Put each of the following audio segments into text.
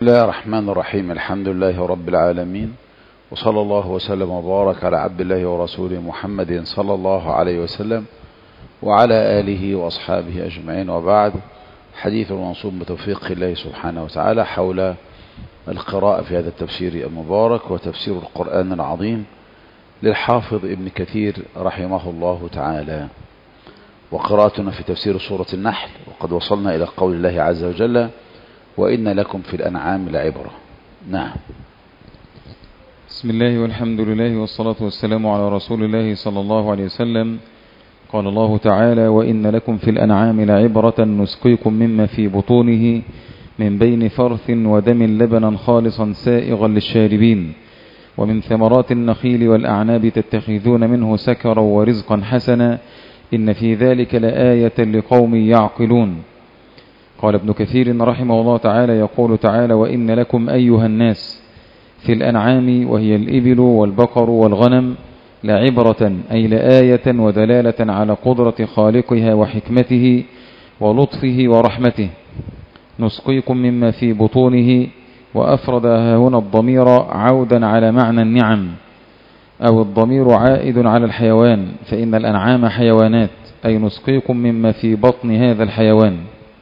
بسم الله الرحمن الرحيم. الحمد لله رب العالمين، وصلى الله وسلم وبارك على عبد الله ورسوله محمد صلى الله عليه وسلم وعلى آله وأصحابه أجمعين، وبعد. حديث منصوب بتوفيق الله سبحانه وتعالى حول القراءة في هذا التفسير المبارك وتفسير القرآن العظيم للحافظ ابن كثير رحمه الله تعالى، وقراءتنا في تفسير سورة النحل، وقد وصلنا إلى قول الله عز وجل: وإن لكم في الأنعام لعبرة. نعم. بسم الله والحمد لله والصلاة والسلام على رسول الله صلى الله عليه وسلم. قال الله تعالى: وإن لكم في الأنعام لعبرة نسقيكم مما في بطونه من بين فرث ودم لبنا خالصا سائغا للشاربين ومن ثمرات النخيل والأعناب تتخذون منه سكرا ورزقا حسنا إن في ذلك لآية لقوم يعقلون. قال ابن كثير رحمه الله تعالى: يقول تعالى: وإن لكم أيها الناس في الأنعام، وهي الإبل والبقر والغنم، لعبرة أي لآية ودلالة على قدرة خالقها وحكمته ولطفه ورحمته. نسقيكم مما في بطونه، وأفرد هنا الضمير عودا على معنى النعم، أو الضمير عائد على الحيوان، فإن الأنعام حيوانات، أي نسقيكم مما في بطن هذا الحيوان.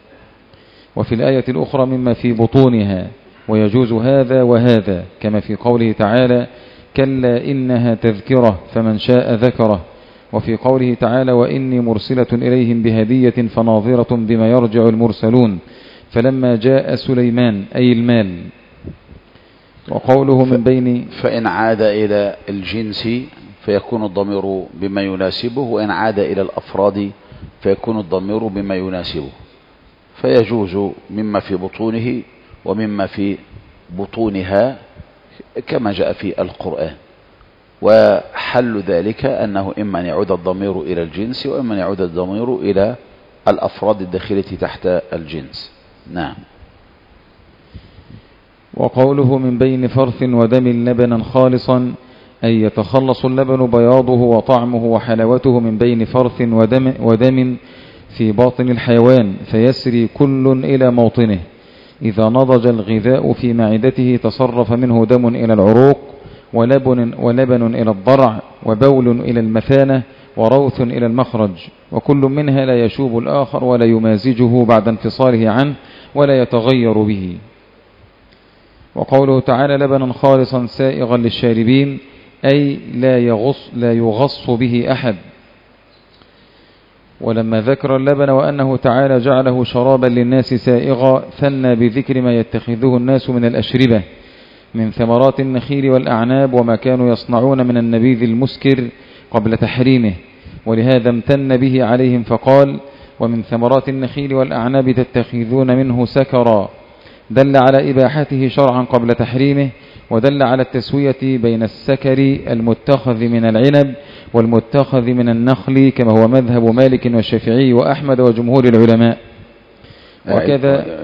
وفي الآية الأخرى مما في بطونها، ويجوز هذا وهذا، كما في قوله تعالى: كلا إنها تذكرة فمن شاء ذكره. وفي قوله تعالى: وإني مرسلة إليهم بهدية فناظرة بما يرجع المرسلون فلما جاء سليمان، أي المال. وقوله من بين، فإن عاد إلى الجنس فيكون الضمير بما يناسبه، وإن عاد إلى الأفراد فيكون الضمير بما يناسبه، فيجوز مما في بطونه ومما في بطونها كما جاء في القرآن. وحل ذلك أنه إما أن يعود الضمير إلى الجنس، وإما أن يعود الضمير إلى الأفراد الداخلة تحت الجنس. نعم. وقوله من بين فرث ودم لبنا خالصا، أي يتخلص اللبن بياضه وطعمه وحلاوته من بين فرث ودم في باطن الحيوان، فيسري كل إلى موطنه. إذا نضج الغذاء في معدته تصرف منه دم إلى العروق، ولبن إلى الضرع، وبول إلى المثانة، وروث إلى المخرج، وكل منها لا يشوب الآخر ولا يمازجه بعد انفصاله عنه ولا يتغير به. وقوله تعالى: لبنا خالصا سائغا للشاربين، أي لا يغص به أحد. ولما ذكر اللبن وأنه تعالى جعله شرابا للناس سائغا، ثنى بذكر ما يتخذه الناس من الأشربة من ثمرات النخيل والأعناب وما كانوا يصنعون من النبيذ المسكر قبل تحريمه، ولهذا امتن به عليهم فقال: ومن ثمرات النخيل والأعناب تتخذون منه سكرا، دل على إباحته شرعا قبل تحريمه، ودل على التسوية بين السكر المتخذ من العنب والمتخذ من النخل، كما هو مذهب مالك والشافعي وأحمد وجمهور العلماء. وكذا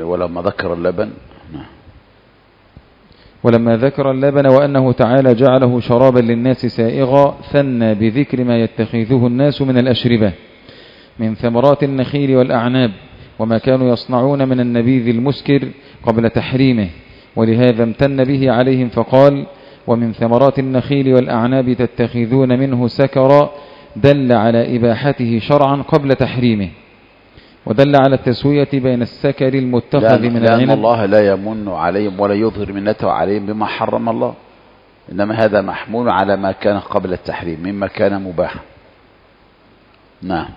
ولما ذكر اللبن وأنه تعالى جعله شرابا للناس سائغا، ثنى بذكر ما يتخذه الناس من الأشربة من ثمرات النخيل والأعناب وما كانوا يصنعون من النبيذ المسكر قبل تحريمه، ولهذا امتن به عليهم فقال: ومن ثمرات النخيل والأعناب تتخذون منه سكرا، دل على إباحته شرعا قبل تحريمه، ودل على التسوية بين السكر المتخذ من العنب. لأن الله لا يمن عليهم ولا يظهر منته عليهم بما حرم الله، إنما هذا محمول على ما كان قبل التحريم مما كان مباحا. نعم.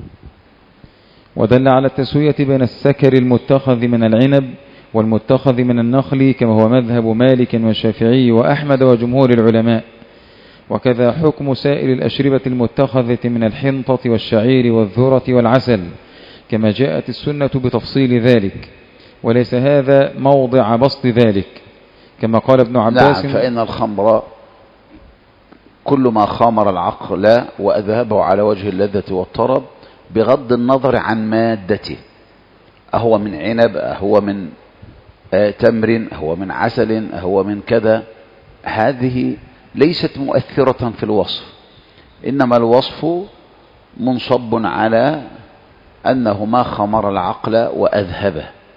ودل على التسوية بين السكر المتخذ من العنب والمتخذ من النخل، كما هو مذهب مالك والشافعي وأحمد وجمهور العلماء. وكذا حكم سائر الأشربة المتخذة من الحنطة والشعير والذرة والعسل، كما جاءت السنة بتفصيل ذلك، وليس هذا موضع بسط ذلك، كما قال ابن عباس: نعم. فإن الخمر كل ما خامر العقل وأذهبه على وجه اللذة والطرب بغض النظر عن مادته، أهو من عنب، أهو من تمر، أهو من عسل، أهو من كذا، هذه ليست مؤثرة في الوصف، إنما الوصف منصب على أنه ما خمر العقل وأذهبه،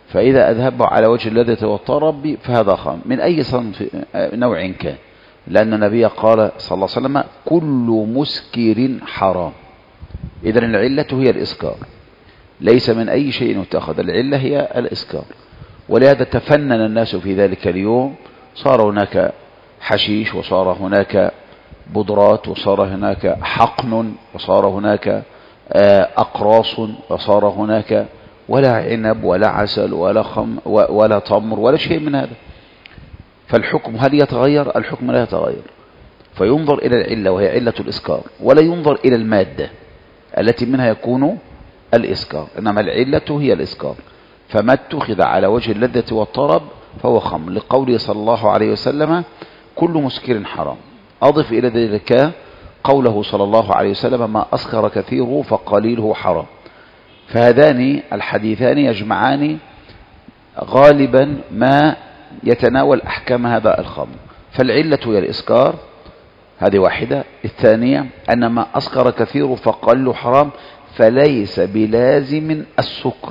فإذا أذهبه على وجه اللذة والطرب فهذا خمر من أي صنف نوع كان، لأن النبي قال صلى الله عليه وسلم كل مسكر حرام. إذن العلة هي الإسكار، ليس من أي شيء يتخذ، العلة هي الإسكار. ولهذا تفنن الناس في ذلك اليوم، صار هناك حشيش، وصار هناك بودرات، وصار هناك حقن، وصار هناك أقراص، وصار هناك ولا عنب ولا عسل ولا تمر ولا شيء من هذا. فالحكم هل يتغير؟ الحكم لا يتغير، فينظر إلى العلة وهي علة الإسكار، ولا ينظر إلى المادة التي منها يكون الإسكار، إنما العلة هي الإسكار. فما اتخذ على وجه اللذة والطرب فهو خمر، لقوله صلى الله عليه وسلم كل مسكر حرام. أضف إلى ذلك قوله صلى الله عليه وسلم ما أسكر كثيره فقليله حرام. فهذان الحديثان يجمعان غالبا ما يتناول أحكام هذا الخمر. فالعلة هي الإسكار، هذه واحدة. الثانية أن ما أسكر كثيره فقليله حرام، فليس بلازم السكر،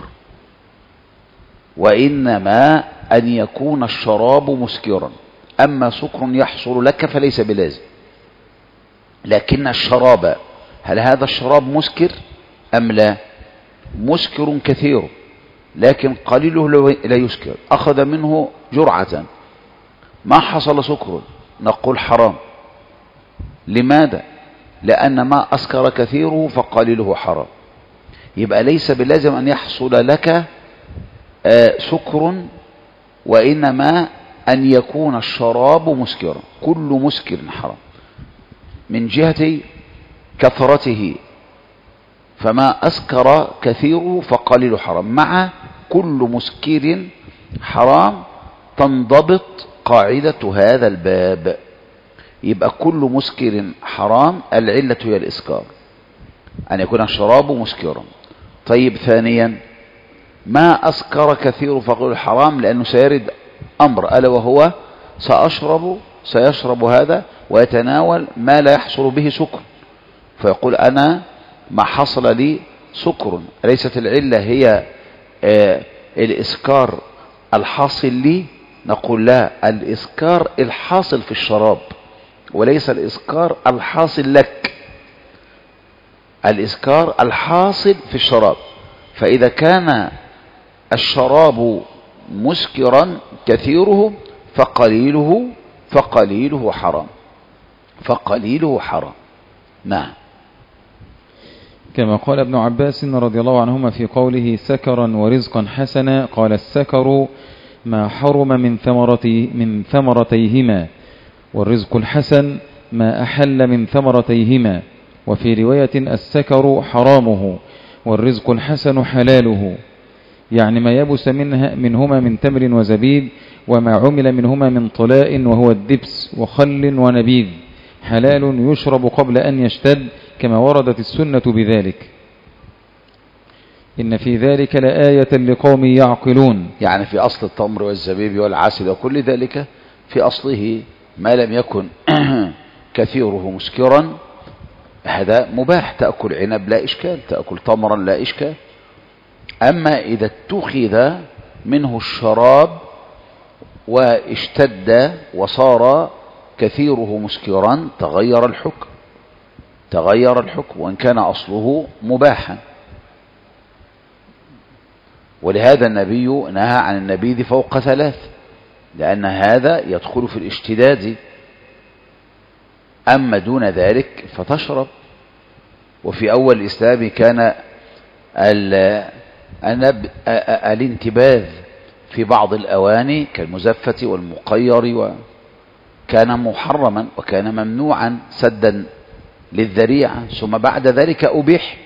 وإنما أن يكون الشراب مسكرا. أما سكر يحصل لك فليس بلازم، لكن الشراب، هل هذا الشراب مسكر أم لا؟ مسكر كثير لكن قليله لا يسكر، أخذ منه جرعة ما حصل سكر، نقول حرام. لماذا؟ لأن ما أسكر كثيره فقليله حرام. يبقى ليس بلازم أن يحصل لك سكر، وإنما أن يكون الشراب مسكرا. كل مسكر حرام من جهة كثرته، فما أسكر كثيره فقليل حرام. مع كل مسكر حرام تنضبط قاعدة هذا الباب. يبقى كل مسكر حرام، العلة هي الإسكار، أن يكون الشراب مسكرا. طيب ثانيا ما أسكر كثير فقليل حرام، لأنه سيرد أمر ألا وهو سيشرب هذا ويتناول ما لا يحصل به سكر، فيقول أنا ما حصل لي سكر. ليست العلة هي الإسكار الحاصل لي؟ نقول لا، الإسكار الحاصل في الشراب وليس الإسكار الحاصل لك. الإسكار الحاصل في الشراب. فإذا كان الشراب مسكرا كثيره فقليله حرام، فقليله حرام. نعم. كما قال ابن عباس رضي الله عنهما في قوله سكرا ورزقا حسنا، قال السكر ما حرم من ثمرتيهما، والرزق الحسن ما أحل من ثمرتيهما. وفي رواية السكر حرامه والرزق الحسن حلاله، يعني ما يبس منهما من تمر وزبيب، وما عمل منهما من طلاء وهو الدبس وخل ونبيذ، حلال يشرب قبل أن يشتد، كما وردت السنة بذلك. إن في ذلك لآية لقوم يعقلون. يعني في أصل التمر والزبيب والعسل وكل ذلك في أصله ما لم يكن كثيره مسكرا هذا مباح، تأكل عنب لا إشكال، تأكل تمرا لا إشكال. أما إذا اتخذ منه الشراب واشتد وصار كثيره مسكرا تغير الحكم وإن كان أصله مباحا. ولهذا النبي نهى عن النبيذ فوق 3، لأن هذا يدخل في الاشتداد. أما دون ذلك فتشرب. وفي أول الإسلام كان الانتباذ في بعض الأواني كالمزفة والمقير وكان محرما وكان ممنوعا سدا للذريعة، ثم بعد ذلك أبيح،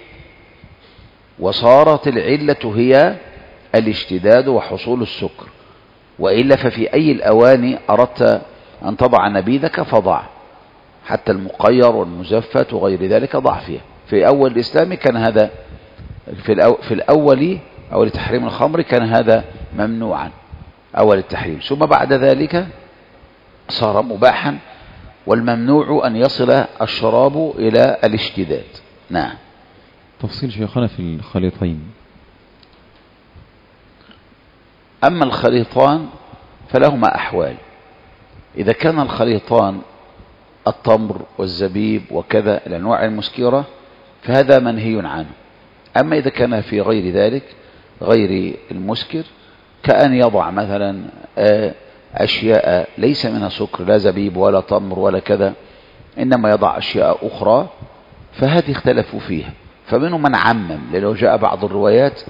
وصارت العلة هي الاشتداد وحصول السكر. وإلا ففي أي الأواني أردت أن تضع نبيذك فضع، حتى المقير والمزفة وغير ذلك ضع فيها. في أول الإسلام كان هذا في الأول أول تحريم الخمر كان هذا ممنوعا أول التحريم، ثم بعد ذلك صار مباحا، والممنوع أن يصل الشراب إلى الاشتداد. نعم. تفصيل شيخنا في الخليطين. أما الخليطان فلهما أحوال. إذا كان الخليطان التمر والزبيب وكذا الأنواع المسكرة فهذا منهي عنه. أما إذا كان في غير ذلك غير المسكر كأن يضع مثلا أشياء ليس منها سكر، لا زبيب ولا تمر ولا كذا، إنما يضع أشياء أخرى، فهذه اختلفوا فيها. فمنهم من عمم، لأنه جاء بعض الروايات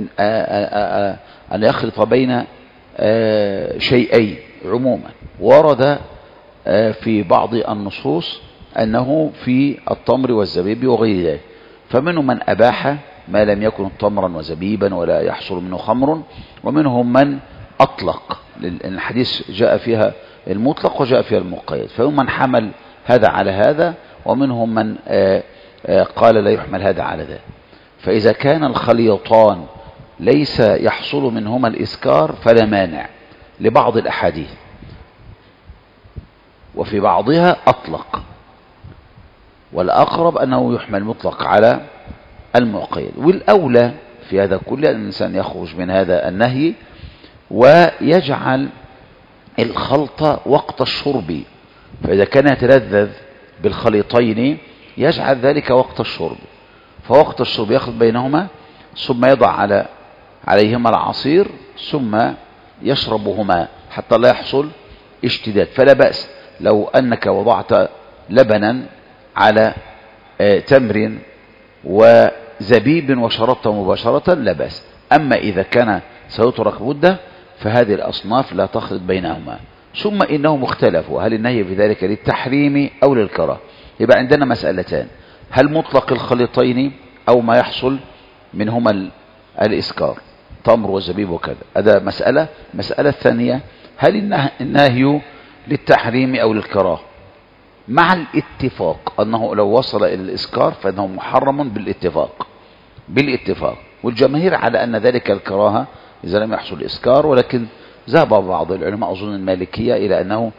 أن يخلط بين شيئين عموما، ورد في بعض النصوص أنه في التمر والزبيب وغير ذلك. فمنهم من أباح ما لم يكن تمرا وزبيبا ولا يحصل منه خمر، ومنهم من أطلق، الحديث جاء فيها المطلق وجاء فيها المقيد، فهم من حمل هذا على هذا، ومنهم من قال لا يحمل هذا على ذا. فإذا كان الخليطان ليس يحصل منهما الإسكار فلا مانع لبعض الأحاديث، وفي بعضها أطلق، والأقرب أنه يحمل مطلق على المقيد. والأولى في هذا كله أن الإنسان يخرج من هذا النهي ويجعل الخلط وقت الشرب. فإذا كان يتلذذ بالخليطين يجعل ذلك وقت الشرب، فوقت الشرب يخلط بينهما ثم يضع عليهما العصير ثم يشربهما حتى لا يحصل اشتداد. فلا بأس لو أنك وضعت لبنا على تمر وزبيب وشربته مباشرة لا بأس. أما إذا كان سيترك مدة فهذه الأصناف لا تخلط بينهما. ثم إنهم اختلفوا هل النهي في ذلك للتحريم أو للكراهة. يبقى عندنا مسألتان: هل مطلق الخليطين أو ما يحصل منهما الإسكار، تمر وزبيب وكذا، هذا مسألة. مسألة الثانية: هل النهي للتحريم أو للكراهة، مع الاتفاق أنه لو وصل إلى الإسكار فإنه محرم بالاتفاق. والجماهير على أن ذلك الكراهة إذا لم يحصل الإسكار، ولكن ذهب بعض العلماء أظن المالكية إلى أنه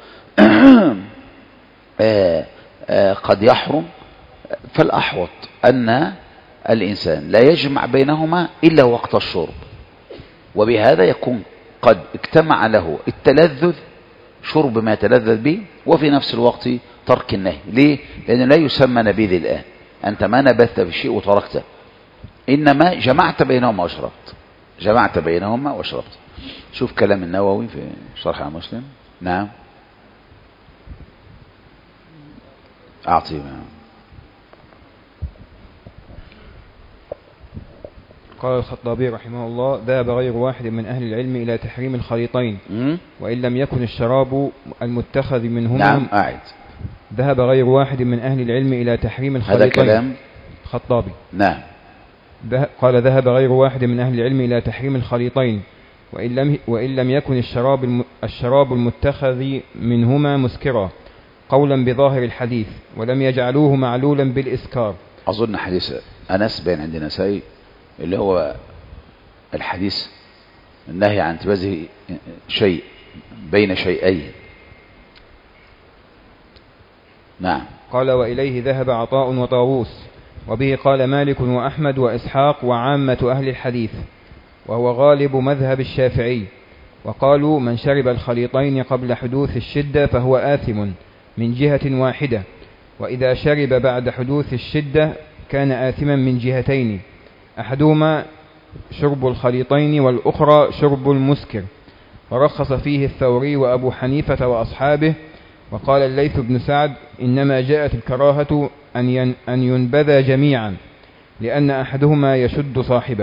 قد يحرم. فالأحوط أن الإنسان لا يجمع بينهما إلا وقت الشرب، وبهذا يكون قد اجتمع له التلذذ، شرب ما يتلذذ به، وفي نفس الوقت ترك النهي. ليه؟ لأنه لا يسمى نبيذ الآن، أنت ما نبذت بشيء وتركته، إنما جمعت بينهما وشربت. شوف كلام النووي في شرح مسلم. نعم أعطيه. قال الخطابي رحمه الله: ذهب غير واحد من أهل العلم إلى تحريم الخليطين وإن لم يكن الشراب المتخذ منهما. نعم أعد. ذهب غير واحد من أهل العلم إلى تحريم الخليطين. هذا كلام الخطابي. نعم. قال: ذهب غير واحد من أهل العلم إلى تحريم الخليطين وإن لم يكن الشراب المتخذ منهما مسكرا، قولا بظاهر الحديث، ولم يجعلوه معلولا بالإسكار. أظن حديث أنس بين عند نسائي اللي هو الحديث النهي عن تبذه شيء بين شيئين. نعم. قال: وإليه ذهب عطاء وطاووس، وبه قال مالك وأحمد وإسحاق وعامة أهل الحديث، وهو غالب مذهب الشافعي. وقالوا: من شرب الخليطين قبل حدوث الشدة فهو آثم من جهة واحدة، وإذا شرب بعد حدوث الشدة كان آثما من جهتين، أحدهما شرب الخليطين والأخرى شرب المسكر. ورخص فيه الثوري وأبو حنيفة وأصحابه. وقال الليث بن سعد: إنما جاءت الكراهة أن ينبذ جميعا، لأن أحدهما يشد صاحبه.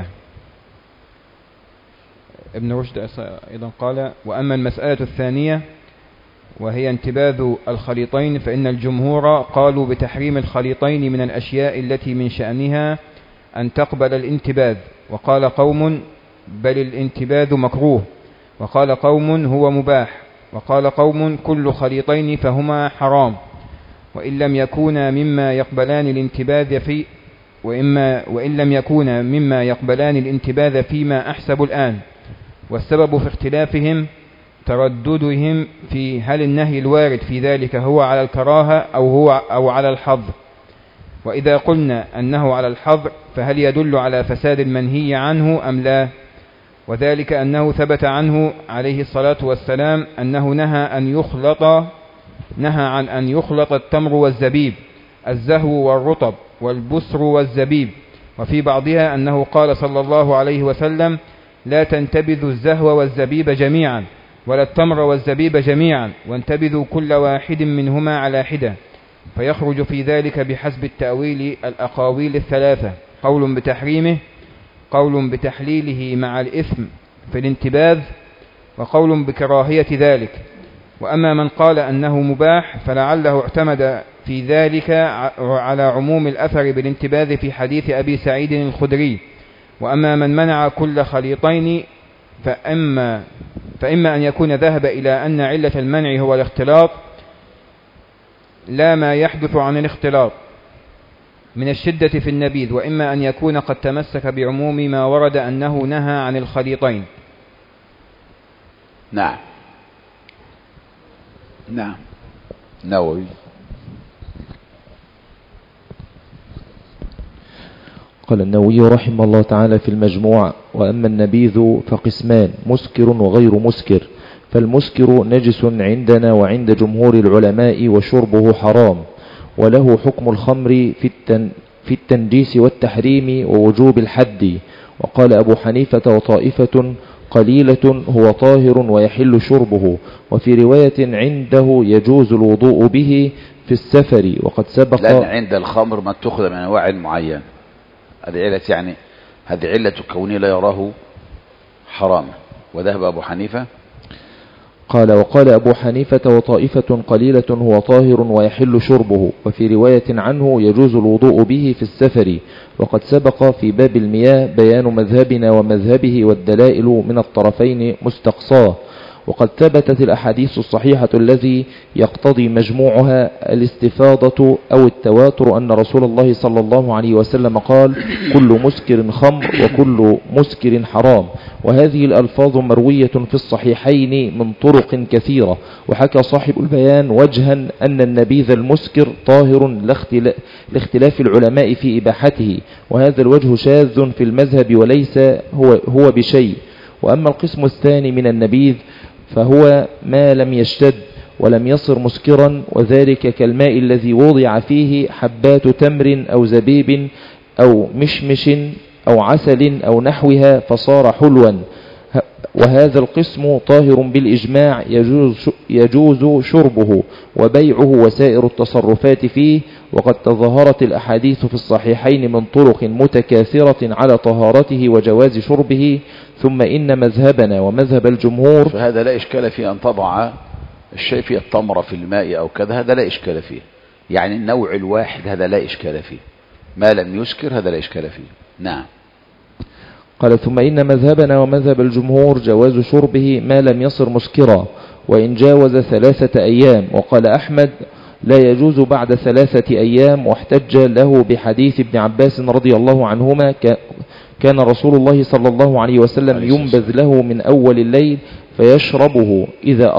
ابن رشد أيضا قال: وأما المسألة الثانية وهي انتباذ الخليطين فإن الجمهور قالوا بتحريم الخليطين من الأشياء التي من شأنها أن تقبل الانتباذ، وقال قوم: بل الانتباذ مكروه، وقال قوم: هو مباح، وقال قوم: كل خليطين فهما حرام، وإن لم يكونا مما يقبلان الانتباذ وإن لم يكونا مما يقبلان الانتباذ فيما أحسب الآن. والسبب في اختلافهم ترددهم في هل النهي الوارد في ذلك هو على الكراهة أو على الحظر. وإذا قلنا أنه على الحظر فهل يدل على فساد المنهي عنه أم لا؟ وذلك أنه ثبت عنه عليه الصلاة والسلام أنه نهى عن أن يخلط التمر والزبيب، الزهو والرطب والبسر والزبيب. وفي بعضها أنه قال صلى الله عليه وسلم: لا تنتبذوا الزهو والزبيب جميعا ولا التمر والزبيب جميعا، وانتبذوا كل واحد منهما على حدة. فيخرج في ذلك بحسب التأويل الأقاويل الثلاثة: قول بتحريمه، قول بتحليله مع الإثم في الانتباذ، وقول بكراهية ذلك. وأما من قال أنه مباح فلعله اعتمد في ذلك على عموم الأثر بالانتباذ في حديث أبي سعيد الخدري. وأما من منع كل خليطين فإما أن يكون ذهب إلى أن علة المنع هو الاختلاط لا ما يحدث عن الاختلاط من الشدة في النبيذ، وإما أن يكون قد تمسك بعموم ما ورد أنه نهى عن الخليطين. نعم. نووي. قال النووي رحمه الله تعالى في المجموع: وأما النبيذ فقسمان: مسكر وغير مسكر. فالمسكر نجس عندنا وعند جمهور العلماء وشربه حرام، وله حكم الخمر في التنجيس والتحريم ووجوب الحد. وقال أبو حنيفة وطائفة: قليلة هو طاهر ويحل شربه. وفي رواية عنده يجوز الوضوء به في السفر. وقد سبق لأن عند الخمر ما تأخذ من أنواع معين، هذه علة، يعني هذه علة كونه لا يراه حراما. وذهب أبو حنيفة قال: وقال أبو حنيفة وطائفة: قليلة هو طاهر ويحل شربه. وفي رواية عنه يجوز الوضوء به في السفر. وقد سبق في باب المياه بيان مذهبنا ومذهبه، والدلائل من الطرفين مستقصاه. وقد ثبتت الأحاديث الصحيحة الذي يقتضي مجموعها الاستفاضة أو التواتر أن رسول الله صلى الله عليه وسلم قال: كل مسكر خمر وكل مسكر حرام. وهذه الألفاظ مروية في الصحيحين من طرق كثيرة. وحكى صاحب البيان وجها أن النبيذ المسكر طاهر لاختلاف العلماء في إباحته، وهذا الوجه شاذ في المذهب وليس هو بشيء. وأما القسم الثاني من النبيذ فهو ما لم يشتد ولم يصر مسكرا، وذلك كالماء الذي وضع فيه حبات تمر أو زبيب أو مشمش أو عسل أو نحوها فصار حلوا. وهذا القسم طاهر بالإجماع يجوز شربه وبيعه وسائر التصرفات فيه. وقد تظاهرت الأحاديث في الصحيحين من طرق متكاثرة على طهارته وجواز شربه. ثم إن مذهبنا ومذهب الجمهور، فهذا لا إشكال فيه أن تضع الشيء في التمر في الماء أو كذا، هذا لا إشكال فيه، يعني النوع الواحد هذا لا إشكال فيه، ما لم يسكر هذا لا إشكال فيه. نعم. قال: ثم إن مذهبنا ومذهب الجمهور جواز شربه ما لم يصر مسكرا وإن جاوز 3 أيام. وقال أحمد: لا يجوز بعد 3 أيام، واحتج له بحديث ابن عباس رضي الله عنهما: كان رسول الله صلى الله عليه وسلم ينبذ له من أول الليل فيشربه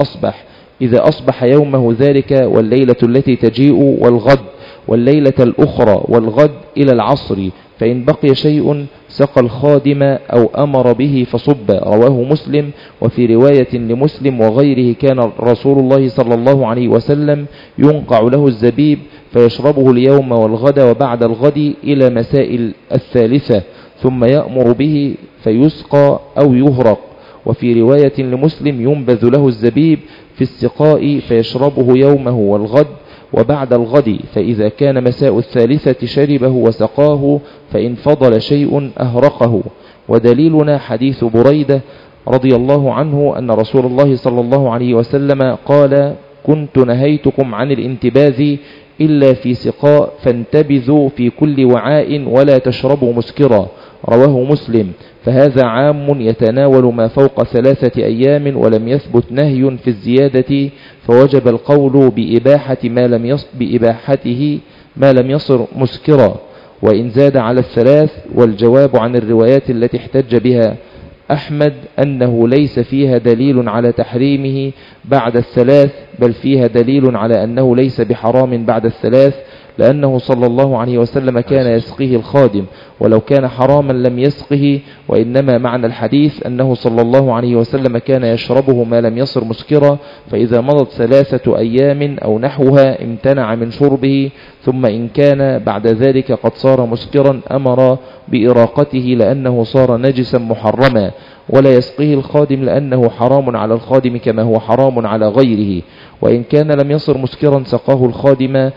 إذا أصبح يومه ذلك والليلة التي تجيء والغد والليلة الأخرى والغد إلى العصر، فإن بقي شيء سقى الخادم أو أمر به فصب. رواه مسلم. وفي رواية لمسلم وغيره: كان رسول الله صلى الله عليه وسلم ينقع له الزبيب فيشربه اليوم والغد وبعد الغد إلى مساء 3، ثم يأمر به فيسقى أو يهرق. وفي رواية لمسلم: ينبذ له الزبيب في السقاء فيشربه يومه والغد وبعد الغد، فإذا كان مساء 3 شربه وسقاه، فإن فضل شيء أهرقه. ودليلنا حديث بريدة رضي الله عنه أن رسول الله صلى الله عليه وسلم قال: كنت نهيتكم عن الانتباذ إلا في سقاء، فانتبذوا في كل وعاء ولا تشربوا مسكرا. رواه مسلم. فهذا عام يتناول ما فوق 3 أيام، ولم يثبت نهي في الزيادة، فوجب القول بإباحته ما لم يصر مسكرا، وإن زاد على 3. والجواب عن الروايات التي احتج بها أحمد أنه ليس فيها دليل على تحريمه بعد 3 بل فيها دليل على أنه ليس بحرام بعد الثلاث، لأنه صلى الله عليه وسلم كان يسقيه الخادم، ولو كان حراما لم يسقه، وإنما معنى الحديث أنه صلى الله عليه وسلم كان يشربه ما لم يصر مسكرا، فإذا مضت 3 أيام أو نحوها امتنع من شربه، ثم إن كان بعد ذلك قد صار مسكرا أمر بإراقته لأنه صار نجسا محرما، ولا يسقيه الخادم لأنه حرام على الخادم كما هو حرام على غيره، وإن كان لم يصر مسكرا سقاه الخادم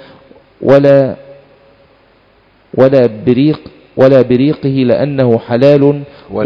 ولا بريقه لأنه حلال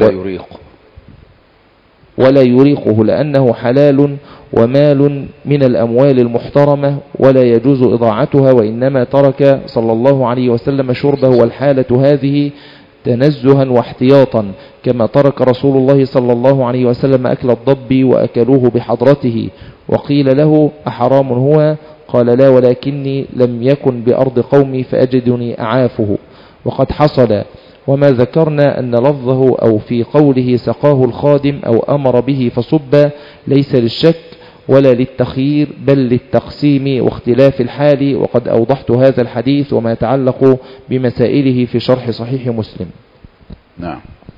ولا يريقه لأنه حلال ومال من الأموال المحترمة ولا يجوز إضاعتها، وإنما ترك صلى الله عليه وسلم شربه والحالة هذه تنزها واحتياطا، كما ترك رسول الله صلى الله عليه وسلم أكل الضب وأكلوه بحضرته. وقيل له: أحرام هو؟ قال: لا، ولكني لم يكن بأرض قومي فأجدني أعافه. وقد حصل. وما ذكرنا أن لفظه أو في قوله سقاه الخادم أو أمر به فصب ليس للشك ولا للتخيير بل للتقسيم واختلاف الحال، وقد أوضحت هذا الحديث وما يتعلق بمسائله في شرح صحيح مسلم. نعم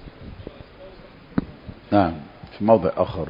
في موضع آخر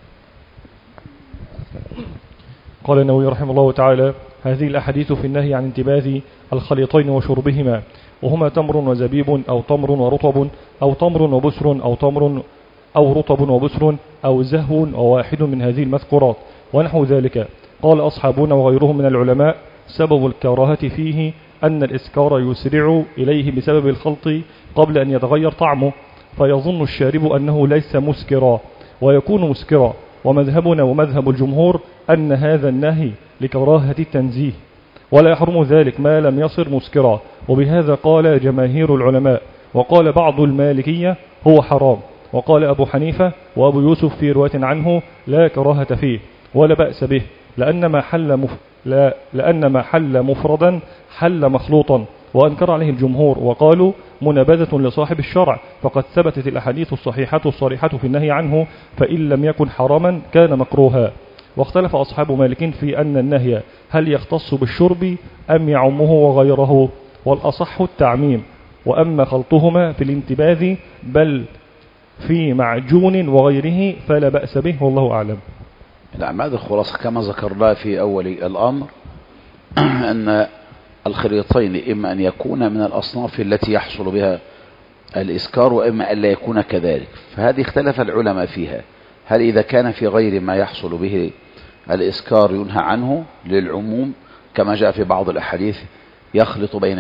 قال النووي رحمه الله تعالى: هذه الأحاديث في النهي عن انتباذ الخليطين وشربهما، وهما تمر وزبيب أو تمر ورطب أو تمر وبسر أو تمر أو رطب وبسر أو زهو وواحد من هذه المذكورات ونحو ذلك. قال أصحابنا وغيرهم من العلماء: سبب الكراهة فيه أن الإسكار يسرع إليه بسبب الخلط قبل أن يتغير طعمه، فيظن الشارب أنه ليس مسكرا ويكون مسكرا. ومذهبنا ومذهب الجمهور أن هذا النهي لكراهة التنزيه، ولا يحرم ذلك ما لم يصر مسكرا، وبهذا قال جماهير العلماء. وقال بعض المالكية: هو حرام. وقال أبو حنيفة وأبو يوسف في رواية عنه: لا كراهة فيه ولا بأس به، لأن ما حل مفردا حل مخلوطا. وأنكر عليه الجمهور وقالوا: منابذة لصاحب الشرع، فقد ثبتت الأحاديث الصحيحة الصريحة في النهي عنه، فإن لم يكن حراما كان مكروها. واختلف أصحاب مالك في أن النهي هل يختص بالشرب أم يعمه وغيره، والأصح التعميم، وأما خلطهما في الانتباذ بل في معجون وغيره فلا بأس به، والله أعلم. نعم، هذه الخلاصة كما ذكرنا في أول الأمر أن الخليطين إما أن يكون من الأصناف التي يحصل بها الإسكار، وإما أن لا يكون كذلك. فهذه اختلف العلماء فيها، هل إذا كان في غير ما يحصل به الإسكار ينهى عنه للعموم كما جاء في بعض الأحاديث يخلط بين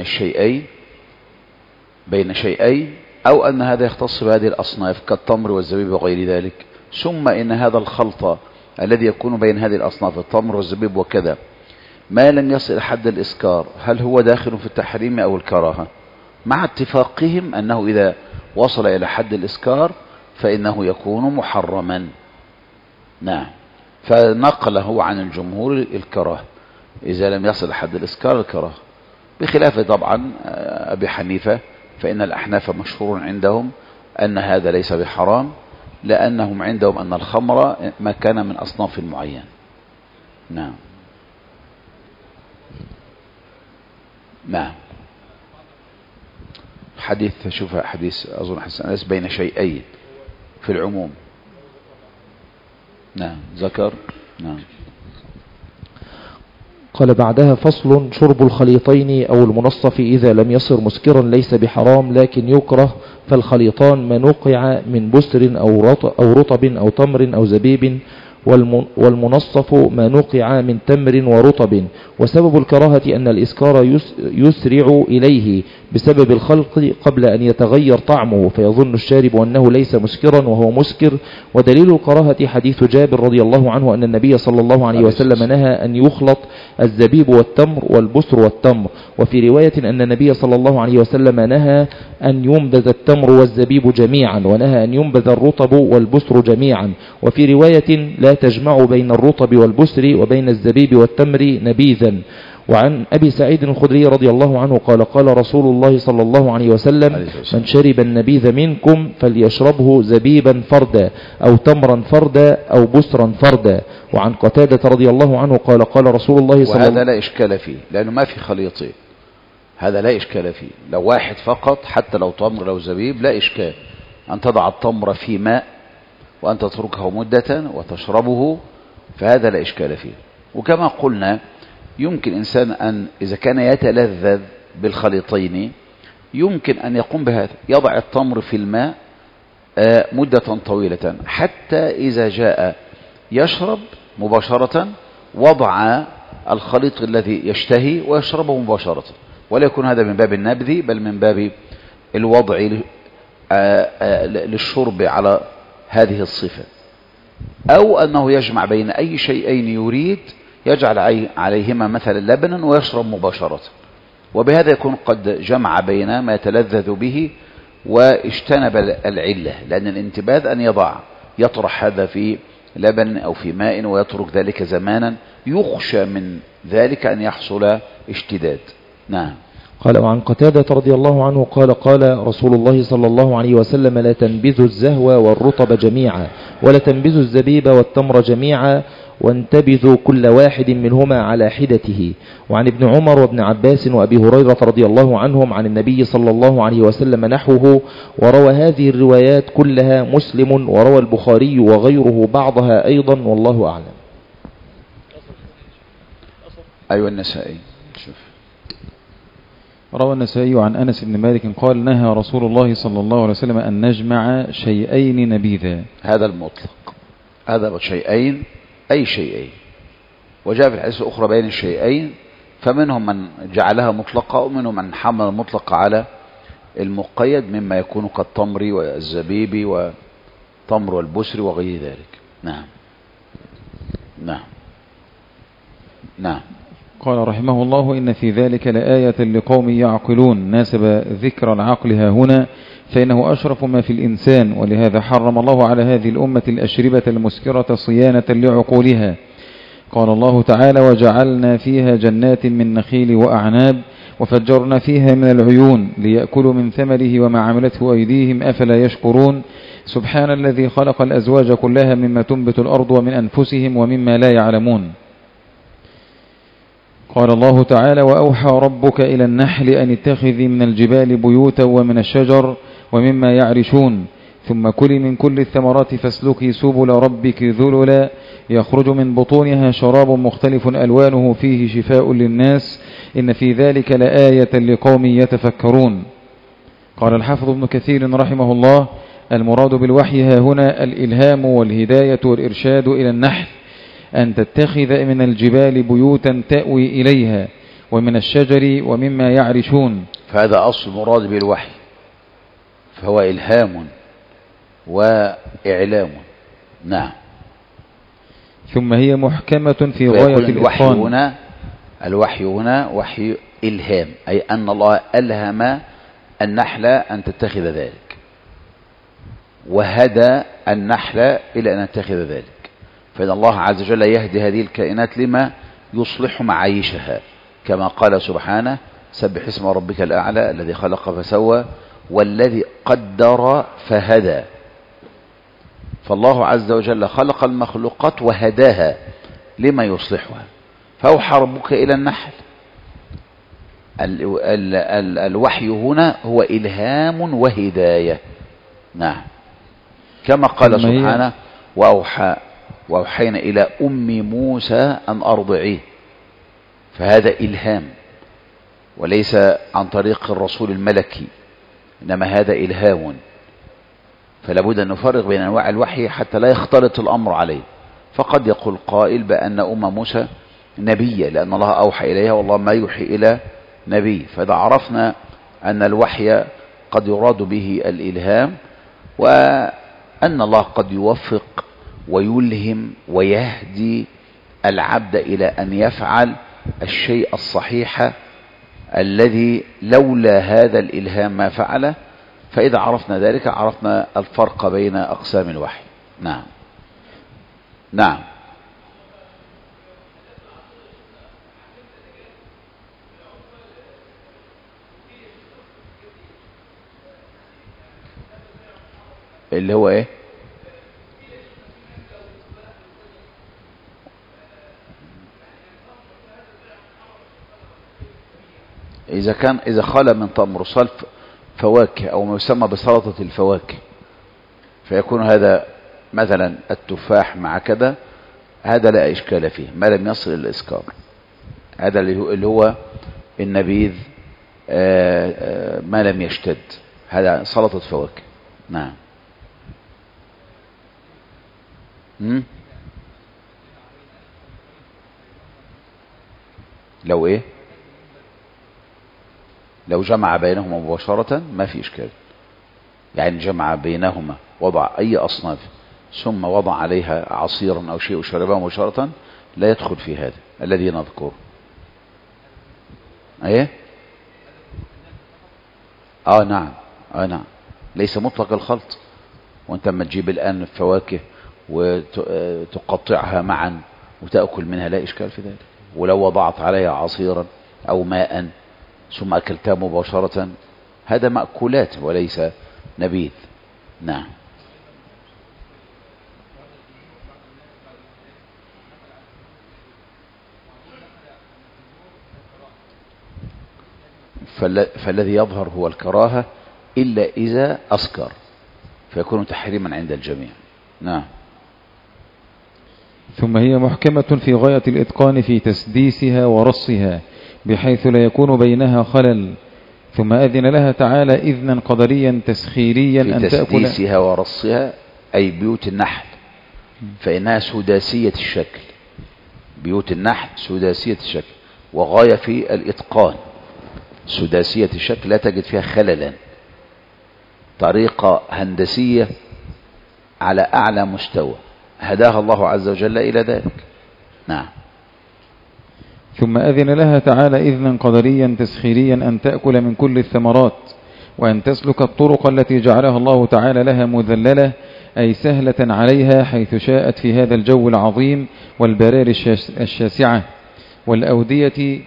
شيئين، أو أن هذا يختص بهذه الأصناف كالتمر والزبيب وغير ذلك. ثم إن هذا الخلط الذي يكون بين هذه الأصناف التمر والزبيب وكذا ما لم يصل حد الإسكار، هل هو داخل في التحريم أو الكراهة؟ مع اتفاقهم أنه إذا وصل إلى حد الإسكار فإنه يكون محرما. نعم، فنقله عن الجمهور الكراهة، إذا لم يصل حد الإسكار الكراهة، بخلاف طبعا أبي حنيفة، فإن الأحناف مشهور عندهم أن هذا ليس بحرام، لأنهم عندهم أن الخمر ما كان من أصناف معين. نعم حديث، شوف حديث أظن حسن أنس بين شيئين في العموم. نعم ذكر. نعم. قال بعدها: فصل: شرب الخليطين أو المنصف إذا لم يصر مسكرا ليس بحرام لكن يكره، فالخليطان ما نوقع من بسر أو رطب أو تمر أو زبيب، والمنصف ما نوقع من تمر ورطب. وسبب الكراهة أن الإسكار يسرع إليه بسبب الخلط قبل أن يتغير طعمه، فيظن الشارب أنه ليس مسكرا وهو مسكر. ودليل الكراهة حديث جابر رضي الله عنه أن النبي صلى الله عليه وسلم نهى أن يخلط الزبيب والتمر والبسر والتمر. وفي رواية أن النبي صلى الله عليه وسلم نهى أن ينبذ التمر والزبيب جميعا، ونهى أن ينبذ الرطب والبسر جميعا. وفي رواية لا تجمع بين الرطب والبسر وبين الزبيب والتمر نبيذا. وعن أبي سعيد الخدري رضي الله عنه قال قال رسول الله صلى الله عليه وسلم من شرب النبيذ منكم فليشربه زبيبا فردا أو تمرا فردا أو بسرا فردا. وعن قتادة رضي الله عنه قال قال رسول الله صلى الله عليه وسلم. وهذا لا إشكال فيه لأنه ما في خليطين، هذا لا إشكال فيه. لو واحد فقط حتى لو تمر لو زبيب لا إشكال أن تضع التمر في ماء وأن تتركه مدة وتشربه، فهذا لا إشكال فيه. وكما قلنا يمكن إنسان أن إذا كان يتلذذ بالخليطين يمكن أن يقوم بهذا، يضع التمر في الماء مدة طويلة حتى إذا جاء يشرب مباشرة وضع الخليط الذي يشتهي ويشربه مباشرة، ولا يكون هذا من باب النبذ بل من باب الوضع للشرب على هذه الصفة. أو أنه يجمع بين أي شيئين يريد يجعل عليهما مثلا لبنا ويشرب مباشرة، وبهذا يكون قد جمع بين ما يتلذذ به واجتنب العلة، لأن الانتباذ أن يطرح هذا في لبن أو في ماء ويترك ذلك زمانا يخشى من ذلك أن يحصل اشتداد. نعم. قال وعن قتادة رضي الله عنه قال قال رسول الله صلى الله عليه وسلم لا تنبذوا الزهو والرطب جميعا ولا تنبذوا الزبيب والتمر جميعا وانتبذوا كل واحد منهما على حدته. وعن ابن عمر وابن عباس وأبي هريرة رضي الله عنهم عن النبي صلى الله عليه وسلم نحوه. وروى هذه الروايات كلها مسلم وروى البخاري وغيره بعضها أيضا والله أعلم. أيوة النسائي. روى النسائي عن أنس بن مالك قال نهى رسول الله صلى الله عليه وسلم أن نجمع شيئين نبيذا. هذا المطلق، هذا شيئين أي شيئين، وجاء في الحديث الأخرى بين الشيئين، فمنهم من جعلها مطلقة ومنهم من حمل المطلق على المقيد مما يكون كالتمر والزبيب وتمر والبسر وغير ذلك. نعم نعم نعم. قال رحمه الله إن في ذلك لآية لقوم يعقلون. ناسب ذكر العقل ها هنا فإنه أشرف ما في الإنسان، ولهذا حرم الله على هذه الأمة الأشربة المسكرة صيانة لعقولها. قال الله تعالى وجعلنا فيها جنات من نخيل وأعناب وفجرنا فيها من العيون ليأكلوا من ثمره وما عملته أيديهم أفلا يشكرون. سبحان الذي خلق الأزواج كلها مما تنبت الأرض ومن أنفسهم ومما لا يعلمون. قال الله تعالى وأوحى ربك إلى النحل أن اتخذي من الجبال بيوتا ومن الشجر ومما يعرشون ثم كلي من كل الثمرات فاسلكي سبل ربك ذللا يخرج من بطونها شراب مختلف ألوانه فيه شفاء للناس إن في ذلك لآية لقوم يتفكرون. قال الحافظ ابن كثير رحمه الله المراد بالوحي ها هنا الإلهام والهداية والإرشاد إلى النحل أن تتخذ من الجبال بيوتا تأوي إليها ومن الشجر ومما يعرشون. فهذا أصل مراد بالوحي، فهو إلهام وإعلام. نعم. ثم هي محكمة في غاية الإتقان. الوحي هنا وحي إلهام، أي أن الله ألهم النحل أن تتخذ ذلك وهدى النحل إلى أن تتخذ ذلك، فإن الله عز وجل يهدي هذه الكائنات لما يصلح معايشها، كما قال سبحانه سبح اسم ربك الأعلى الذي خلق فسوى والذي قدر فهدى. فالله عز وجل خلق المخلوقات وهداها لما يصلحها، فأوحى ربك إلى النحل. الوحي هنا هو إلهام وهداية. نعم. كما قال سبحانه وأوحينا إلى أم موسى أن أرضعيه، فهذا إلهام وليس عن طريق الرسول الملكي، إنما هذا إلهام. فلا بد أن نفرق بين أنواع الوحي حتى لا يختلط الأمر عليه. فقد يقول قائل بأن أم موسى نبية لأن الله أوحى إليها والله ما يوحي إلى نبي، فإذا عرفنا أن الوحي قد يراد به الإلهام، وأن الله قد يوفق ويلهم ويهدي العبد إلى أن يفعل الشيء الصحيح الذي لولا هذا الإلهام ما فعله. فإذا عرفنا ذلك عرفنا الفرق بين أقسام الوحي. نعم. نعم. اللي هو ايه؟ إذا خلى من تمر صلب فواكه أو ما يسمى بسلطة الفواكه، فيكون هذا مثلا التفاح مع كذا، هذا لا إشكال فيه ما لم يصل إلى الإسكار. هذا اللي هو النبيذ ما لم يشتد، هذا سلطة فواكه. نعم. لو ايه؟ لو جمع بينهما مباشرة ما في إشكال، يعني جمع بينهما وضع أي أصناف ثم وضع عليها عصيرا أو شيء وشربها مباشرة لا يدخل في هذا الذي نذكره. ايه؟ نعم. نعم، ليس مطلق الخلط. وانت لما تجيب الآن الفواكه وتقطعها معا وتأكل منها لا إشكال في ذلك. ولو وضعت عليها عصيرا أو ماء ثم أكلتها مباشرة هذا مأكولات وليس نبيذ. نعم. فالذي يظهر هو الكراهة إلا إذا أسكر فيكون تحريما عند الجميع. نعم. ثم هي محكمة في غاية الإتقان في تسديسها ورصها بحيث لا يكون بينها خلل. ثم أذن لها تعالى إذنا قدريا تسخيريا في أن تأكل تسديسها ورصها، أي بيوت النحل، فإنها سداسية الشكل. بيوت النحل سداسية الشكل وغاية في الإتقان. سداسية الشكل لا تجد فيها خللا، طريقة هندسية على أعلى مستوى هداها الله عز وجل إلى ذلك. نعم. ثم أذن لها تعالى إذنا قدريا تسخيريا أن تأكل من كل الثمرات وأن تسلك الطرق التي جعلها الله تعالى لها مذللة، أي سهلة عليها حيث شاءت في هذا الجو العظيم والبرار الشاسعة والأودية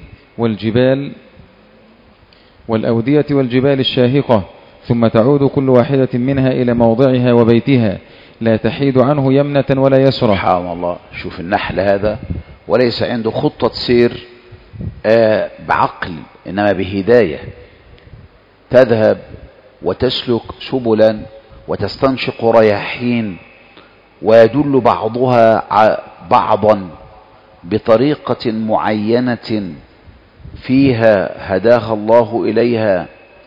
والجبال الشاهقة، ثم تعود كل واحدة منها إلى موضعها وبيتها لا تحيد عنه يمنة ولا يسرى. سبحان الله. شوف النحل هذا وليس عنده خطة سير بعقل، إنما بهداية، تذهب وتسلك سبلا وتستنشق رياحين ويدل بعضها بعضا بطريقة معينة فيها هداها الله إليها،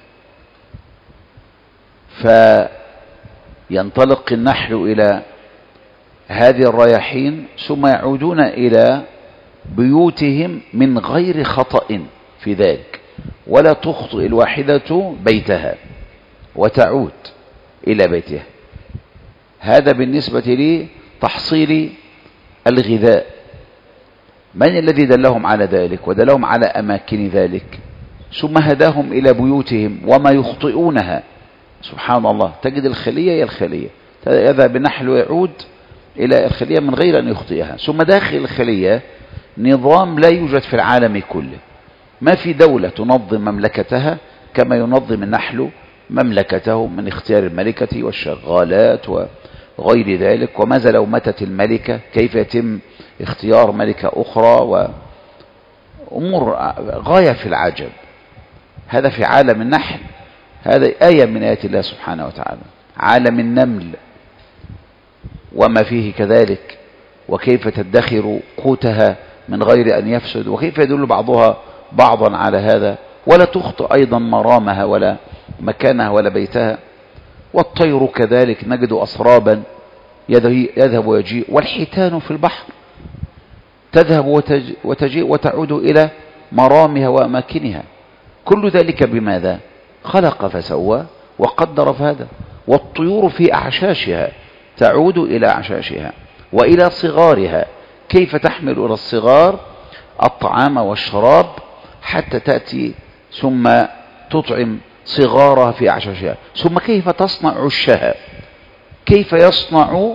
فينطلق النحل إلى هذه الرياحين ثم يعودون إلى بيوتهم من غير خطأ في ذلك، ولا تخطئ الواحدة بيتها وتعود إلى بيتها. هذا بالنسبة لتحصيل الغذاء. من الذي دلهم على ذلك ودلهم على أماكن ذلك ثم هداهم إلى بيوتهم وما يخطئونها؟ سبحان الله. تجد الخلية هي الخلية، يذهب النحل ويعود إلى الخلية من غير أن يخطئها. ثم داخل الخلية نظام لا يوجد في العالم كله. ما في دولة تنظم مملكتها كما ينظم النحل مملكته، من اختيار الملكة والشغالات وغير ذلك. وماذا لو ماتت الملكة؟ كيف يتم اختيار ملكة أخرى؟ وأمور غاية في العجب. هذا في عالم النحل، هذا آية من آيات الله سبحانه وتعالى. عالم النمل وما فيه كذلك، وكيف تدخر قوتها من غير أن يفسد، وكيف يدل بعضها بعضا على هذا، ولا تخطئ أيضا مرامها ولا مكانها ولا بيتها. والطير كذلك نجد أسرابا يذهب ويجيء، والحيتان في البحر تذهب وتجيء وتعود إلى مرامها وأماكنها. كل ذلك بماذا؟ خلق فسوى وقدر فهدى. والطيور في أعشاشها تعود إلى أعشاشها وإلى صغارها، كيف تحمل إلى الصغار الطعام والشراب حتى تأتي ثم تطعم صغارها في أعشاشها. ثم كيف تصنع عشها، كيف يصنع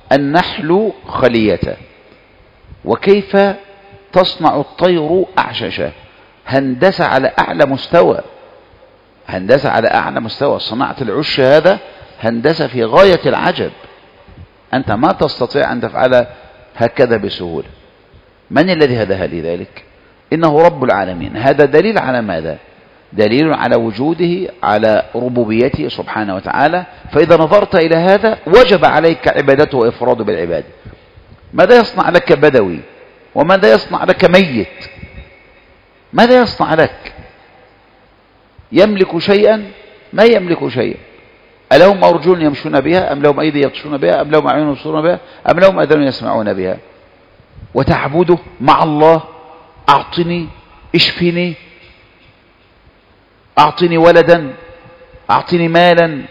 النحل خليته، وكيف تصنع الطير أعششه. هندسة على أعلى مستوى، هندسة على أعلى مستوى. صناعة العش هذا هندسة في غاية العجب، أنت ما تستطيع أن تفعل هكذا بسهولة. من الذي هداها لذلك؟ إنه رب العالمين. هذا دليل على ماذا؟ دليل على وجوده، على ربوبيته سبحانه وتعالى. فإذا نظرت إلى هذا وجب عليك عبادته وإفراده بالعبادة. ماذا يصنع لك بدوي؟ وماذا يصنع لك ميت؟ ماذا يصنع لك؟ يملك شيئا؟ ما يملك شيئا. ألهم أرجل يمشون بها، أم لهم أيدي يبطشون بها، أم لهم أعين يبصرون بها، أم لهم آذان يسمعون بها؟ وتعبده مع الله. أعطني، اشفني، أعطني ولدا، أعطني مالا،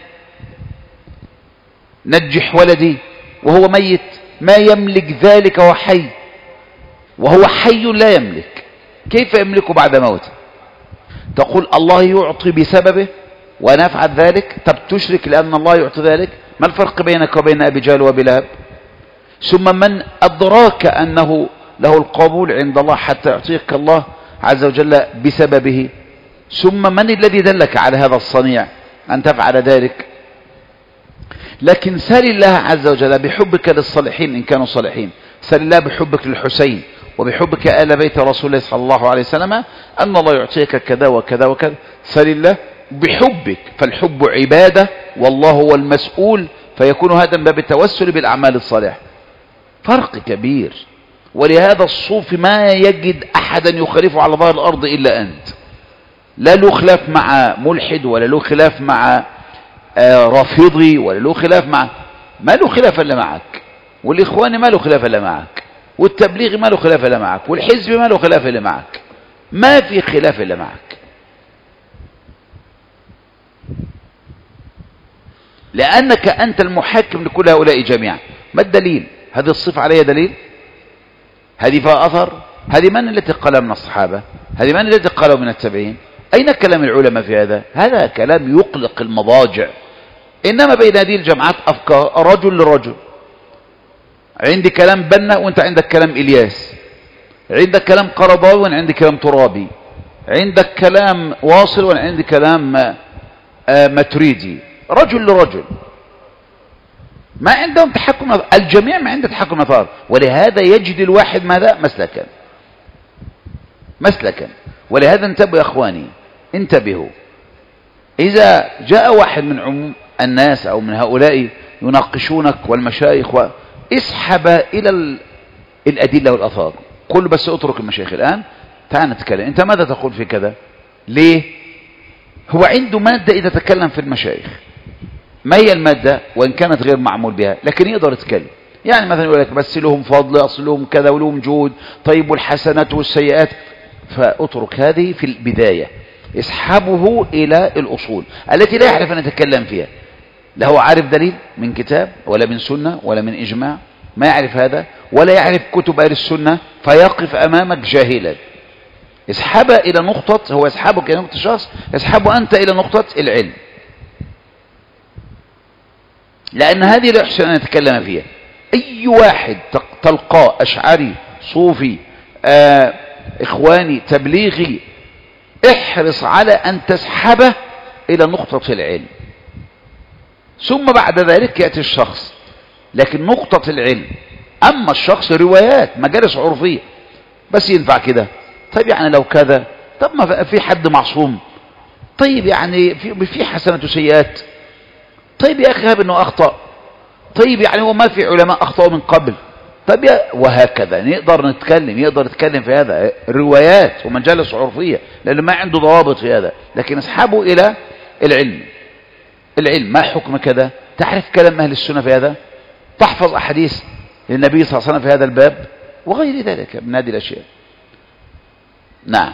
نجح ولدي، وهو ميت ما يملك ذلك وهو حي. وهو حي لا يملك، كيف يملك بعد موته؟ تقول الله يعطي بسببه وأنا أفعل ذلك؟ طب تشرك لأن الله يعطي ذلك؟ ما الفرق بينك وبين أبي جهل وأبي لهب؟ ثم من أدراك أنه له القبول عند الله حتى يعطيك الله عز وجل بسببه؟ ثم من الذي دلك على هذا الصنيع أن تفعل ذلك؟ لكن سل الله عز وجل بحبك للصالحين إن كانوا صالحين، سل الله بحبك للحسين وبحبك آل بيت رسول الله صلى الله عليه وسلم أن الله يعطيك كذا وكذا وكذا. سل الله بحبك، فالحب عبادة والله هو المسؤول، فيكون هذا من باب التوسل بالأعمال الصالحة. فرق كبير. ولهذا الصوفي ما يجد أحدا يخالفه على ظهر الأرض إلا أنت. لا له خلاف مع ملحد، ولا له خلاف مع رافضي، ولا له خلاف مع، ما له خلاف إلا معك. والإخواني ما له خلاف إلا معك، والتبليغ ما له خلاف إلا معك، والحزب ما له خلاف إلا معك. ما في خلاف إلا معك، لأنك أنت المحكم لكل هؤلاء جميعا. ما الدليل؟ هذه الصفة عليها دليل؟ هذه فيها أثر؟ هذه من التي قالها من الصحابة؟ هذه من التي قالها من التابعين؟ أين كلام العلماء في هذا؟ هذا كلام يقلق المضاجع. إنما بين هذه الجماعات أفكار رجل لرجل. عندي كلام بنا وانت عندك كلام إلياس، عندك كلام قرضاوي وانا عندي كلام ترابي، عندك كلام واصل وانا عندي كلام ماتريدي. رجل لرجل، ما عندهم تحكم، الجميع ما عنده تحكم نظر. ولهذا يجد الواحد ماذا؟ مسلكا. ولهذا انتبهوا يا اخواني، انتبهوا. اذا جاء واحد من عموم الناس او من هؤلاء يناقشونك والمشايخ اسحب الى الادله والاثار، قل بس اترك المشايخ الان، تعال نتكلم. انت ماذا تقول في كذا؟ ليه؟ هو عنده ماده اذا تكلم في المشايخ. ما هي الماده؟ وان كانت غير معمول بها لكن يقدر يتكلم. يعني مثلا يقول لك بس لهم فضل، اصل لهم كذا ولهم جهود، طيب والحسنات والسيئات. فاترك هذه في البدايه، اسحبه الى الاصول التي لا يعرف ان يتكلم فيها. لا هو عارف دليل من كتاب ولا من سنه ولا من اجماع، ما يعرف هذا، ولا يعرف كتب اهل السنه، فيقف امامك جاهلا. اسحبه الى نقطه، هو يسحبك الى نقطه شخص، اسحبه انت الى نقطه العلم، لان هذه لا يحسن ان يتكلم فيها. اي واحد تلقاه اشعري، صوفي، اخواني، تبليغي، احرص على ان تسحبه الى نقطه العلم، ثم بعد ذلك يأتي الشخص. لكن نقطة العلم، أما الشخص روايات، مجالس عرفية، بس ينفع كده. طيب يعني لو كذا، طب ما في حد معصوم؟ طيب يعني في حسنات وسيئات؟ طيب يا أخي هاب أنه أخطأ؟ طيب يعني هو ما في علماء أخطأوا من قبل؟ طيب وهكذا يقدر يتكلم في هذا، روايات ومجالس عرفية، لأنه ما عنده ضوابط في هذا. لكن اسحبه إلى العلم. ما حكم كذا؟ تعرف كلام أهل السنة في هذا؟ تحفظ أحاديث للنبي صلى الله عليه وسلم في هذا الباب وغير ذلك من هذه الأشياء. نعم.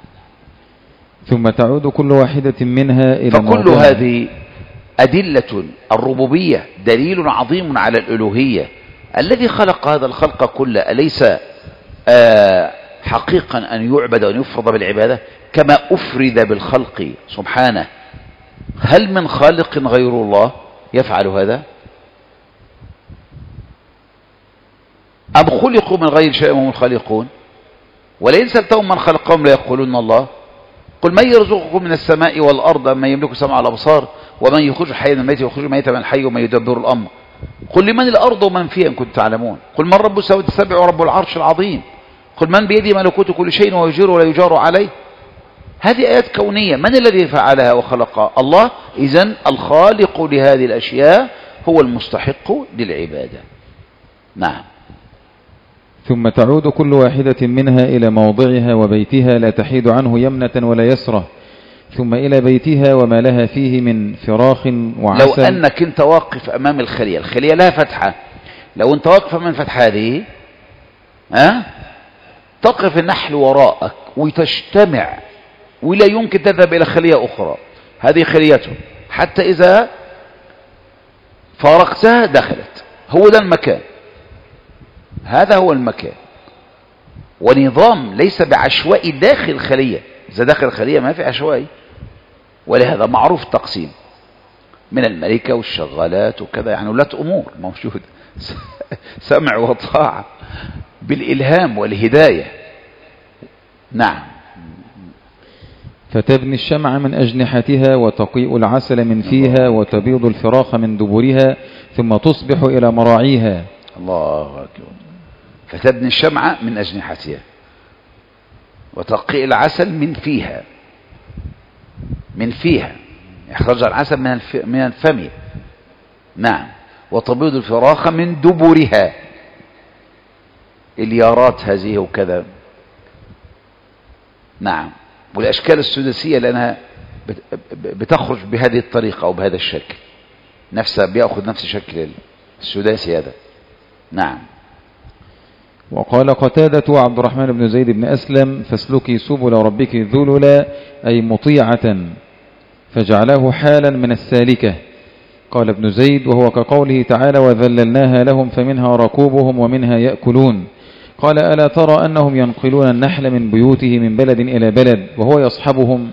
ثم تعود كل واحدة منها إلى فكل هذه أدلة الربوبية، دليل عظيم على الألوهية. الذي خلق هذا الخلق كله أليس حقيقا أن يعبد وأن يفرض بالعبادة كما أفرد بالخلق سبحانه؟ هل من خالق غير الله يفعل هذا؟ أم خلقوا من غير شيء وهم الخالقون؟ ولئن سألتهم من خلقهم ليقولون الله. قل من يرزقكم من السماء والأرض من يملك السمع والأبصار ومن يخرج الحي من الميت ويخرج الميت من الحي ومن يدبر الأمر. قل لمن الأرض ومن فيها إن كنتم تعلمون. قل من رب السماوات السبع ورب العرش العظيم. قل من بيده ملكوت كل شيء ويجير ولا يجار عليه. هذه آيات كونية، من الذي فعلها وخلقها؟ الله. إذن الخالق لهذه الأشياء هو المستحق للعبادة. نعم. ثم تعود كل واحدة منها إلى موضعها وبيتها لا تحيد عنه يمنة ولا يسرة، ثم إلى بيتها وما لها فيه من فراخ وعسل. لو أنك أنت واقف أمام الخلية، الخلية لها فتحة، لو أنت واقف أمام الفتحة هذه تقف النحل وراءك وتجتمع ولا يمكن تذهب إلى خلية أخرى، هذه خليته، حتى إذا فارقتها دخلت. هو ده المكان، هذا هو المكان، ونظام ليس بعشوائي داخل الخلية. إذا داخل الخلية ما في عشوائي، ولهذا معروف التقسيم من الملكة والشغالات وكذا، يعني ولاة أمور موجود سمع وطاعة بالإلهام والهداية. نعم. فتبني الشمع من أجنحتها وتقيء العسل من فيها وتبيض الفراخ من دبرها ثم تصبح إلى مراعيها. الله أكبر. فتبني الشمع من أجنحتها وتقيء العسل من فيها يخرج العسل من الفم. نعم. وتبيض الفراخ من دبرها، اليارات هذه وكذا. نعم. والأشكال السداسية لأنها بتخرج بهذه الطريقة أو بهذا الشكل، نفسها بيأخذ نفس شكل السداسي هذا. نعم. وقال قتادة عبد الرحمن بن زيد بن أسلم: فاسلكي سبل ربك ذللا، أي مطيعة، فجعله حالا من السالكة. قال ابن زيد: وهو كقوله تعالى: وذللناها لهم فمنها ركوبهم ومنها يأكلون. قال: ألا ترى أنهم ينقلون النحل من بيوته من بلد إلى بلد وهو يصحبهم؟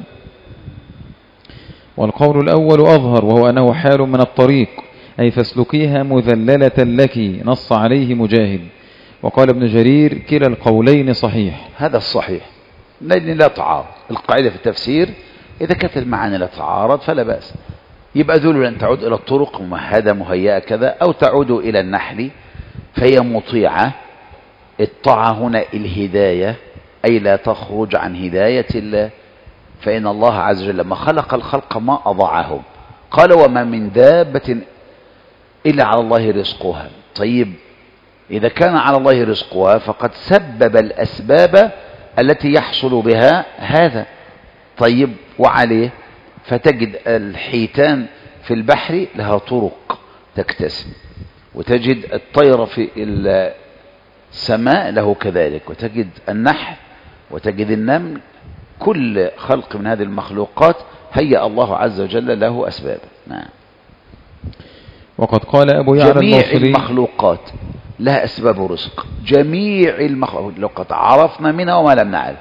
والقول الأول أظهر، وهو أنه حال من الطريق، أي فاسلكيها مذللة لك، نص عليه مجاهد. وقال ابن جرير: كلا القولين صحيح. هذا الصحيح، لأن لا تعارض. القاعدة في التفسير إذا كانت المعاني لا تعارض فلا بأس. يبقى ذلول أن تعود إلى الطرق ممهدة مهيئة كذا، أو تعود إلى النحل فهي مطيعة. الطاعة هنا الهداية، أي لا تخرج عن هداية الله، فإن الله عز وجل لما خلق الخلق ما أضعهم. قال: وما من دابة إلا على الله رزقها. طيب، إذا كان على الله رزقها فقد سبب الأسباب التي يحصل بها هذا. طيب، وعليه فتجد الحيتان في البحر لها طرق تكتسب، وتجد الطير في السماء له كذلك، وتجد النحل وتجد النمل. كل خلق من هذه المخلوقات هيأ الله عز وجل له أسبابا. نعم. وقد قال أبو يعلى جميع البصري: المخلوقات لها أسباب رزق، جميع المخلوقات عرفنا منها وما لم نعرف،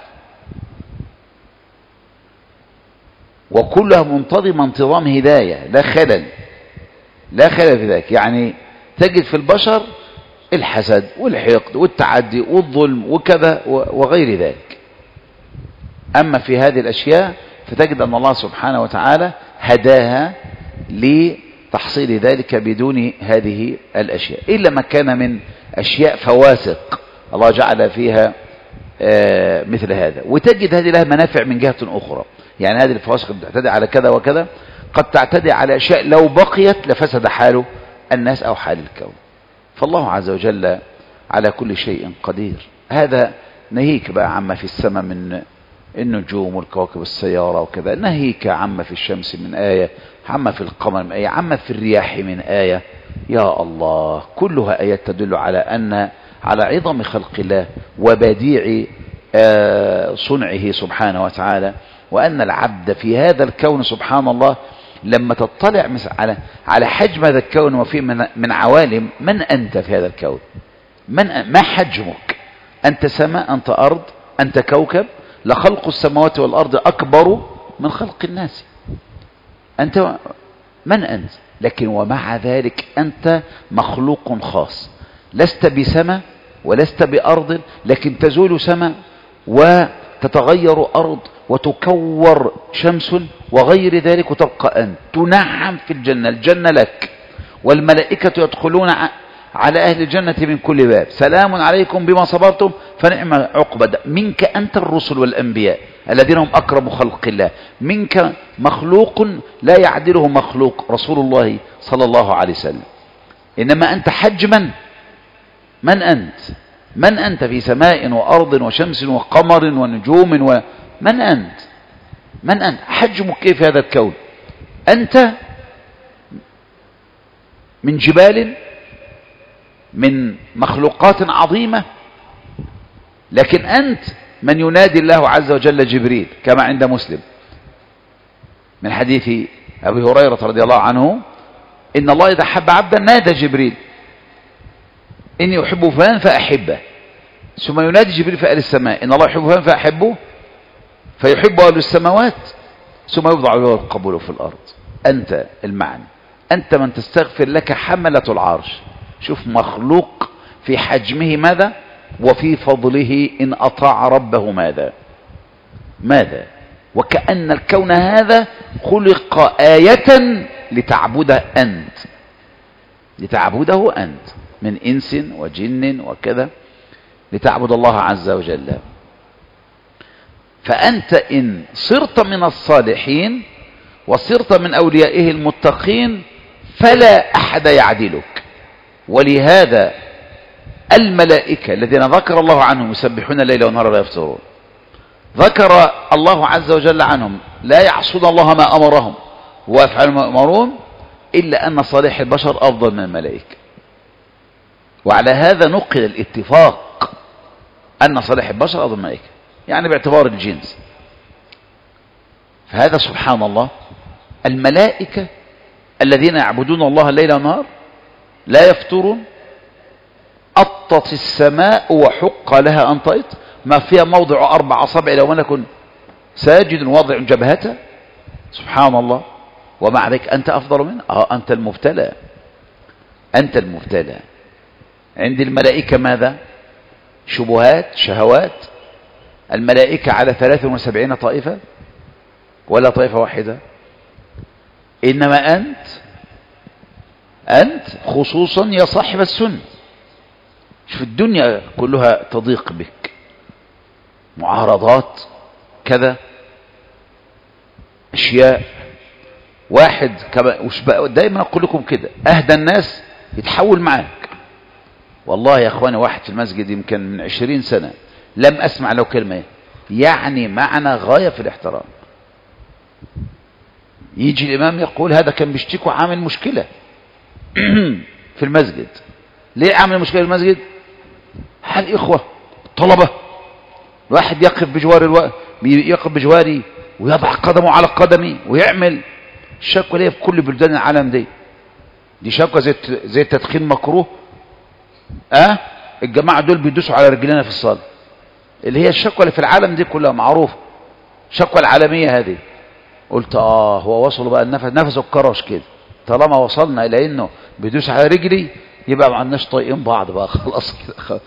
وكلها منتظمة انتظام هداية، لا خلل في ذلك. يعني تجد في البشر الحسد والحقد والتعدي والظلم وكذا وغير ذلك. أما في هذه الأشياء فتجد أن الله سبحانه وتعالى هداها لتحصيل ذلك بدون هذه الأشياء، إلا ما كان من أشياء فواسق الله جعل فيها مثل هذا. وتجد هذه لها منافع من جهة أخرى، يعني هذه الفواسق بتعتدي على كذا وكذا، قد تعتدي على أشياء لو بقيت لفسد حال الناس أو حال الكون. فالله عز وجل على كل شيء قدير. هذا نهيك بقى عما في السماء من النجوم والكواكب السيارة وكذا، نهيك عما في الشمس من آية، عما في القمر من آية، عما في الرياح من آية. يا الله، كلها آيات تدل على عظم خلق الله وبديع صنعه سبحانه وتعالى، وأن العبد في هذا الكون سبحان الله لما تطلع على حجم هذا الكون وفيه من عوالم. من أنت في هذا الكون؟ ما حجمك؟ أنت سماء، أنت أرض، أنت كوكب. لخلق السماوات والأرض أكبر من خلق الناس. أنت من أنت؟ لكن ومع ذلك أنت مخلوق خاص، لست بسماء ولست بأرض، لكن تزول سماء وتتغير أرض وتكور شمس وغير ذلك، وتبقى أنت تنعم في الجنة. الجنة لك، والملائكة يدخلون على أهل الجنة من كل باب، سلام عليكم بما صبرتم فنعم عقبى. منك أنت الرسل والأنبياء الذين هم أكرم خلق الله، منك مخلوق لا يعدله مخلوق رسول الله صلى الله عليه وسلم. إنما أنت حجما، من أنت؟ من أنت في سماء وأرض وشمس وقمر ونجوم من أنت؟ من أنت؟ حجمك كيف هذا الكون؟ أنت من جبال، من مخلوقات عظيمة، لكن أنت من ينادي الله عز وجل جبريل، كما عند مسلم من حديث أبي هريرة رضي الله عنه: إن الله إذا حب عبدا نادى جبريل إني أحب فلان فأحبه، ثم ينادي جبريل في أهل السماء إن الله يحب فلان فأحبه، فيحب أهل السماوات، ثم يوضع له القبول في الأرض. أنت المعنى، أنت من تستغفر لك حملة العرش. شوف مخلوق في حجمه ماذا، وفي فضله إن أطاع ربه ماذا. وكأن الكون هذا خلق آية لتعبده أنت من إنس وجن وكذا، لتعبد الله عز وجل. فأنت إن صرت من الصالحين وصرت من أوليائه المتقين فلا أحد يعدلك. ولهذا الملائكة الذين ذكر الله عنهم يسبحون الليل والنهار لا يفترون، ذكر الله عز وجل عنهم لا يعصون الله ما أمرهم ويفعلون ما يؤمرون، إلا أن صالح البشر أفضل من الملائكة. وعلى هذا نقل الاتفاق أن صالح البشر أفضل من الملائكة، يعني باعتبار الجنس. فهذا سبحان الله، الملائكة الذين يعبدون الله الليل والنهار لا يفترون. أطت السماء وحق لها أن تأط، ما فيها موضع 4 أصابع لو ملك ساجد واضع جبهته، سبحان الله. ومع ذلك أنت أفضل منه. أنت المبتلى. عند الملائكة ماذا؟ شبهات، شهوات. الملائكة على 73 طائفة ولا طائفة واحدة. إنما أنت خصوصا يا صاحب السنة. شوف الدنيا كلها تضيق بك، معارضات كذا، أشياء. واحد دائما أقول لكم كده، أهدى الناس يتحول معك. والله يا أخواني، واحد في المسجد يمكن من 20 سنة لم أسمع له كلمة يعني معنى غاية في الاحترام. يجي الإمام يقول هذا كان بيشتكوا عامل مشكلة في المسجد. ليه عامل مشكلة في المسجد؟ حال إخوة طلبة، الواحد يقف بجواري ويضع قدمه على قدمي ويعمل الشكوى ليه في كل بلدان العالم. دي شكوى زي التدخين مكروه. الجماعة دول بيدوسوا على رجلنا في الصلاة، اللي هي الشكوى اللي في العالم دي كلها معروفة، الشكوى العالمية هذه. قلت هو وصلوا بقى نفسه الكرش كده. طالما وصلنا إلى إنه بيدوس على رجلي يبقى ما عندناش طايقين بعض بقى، خلاص كده.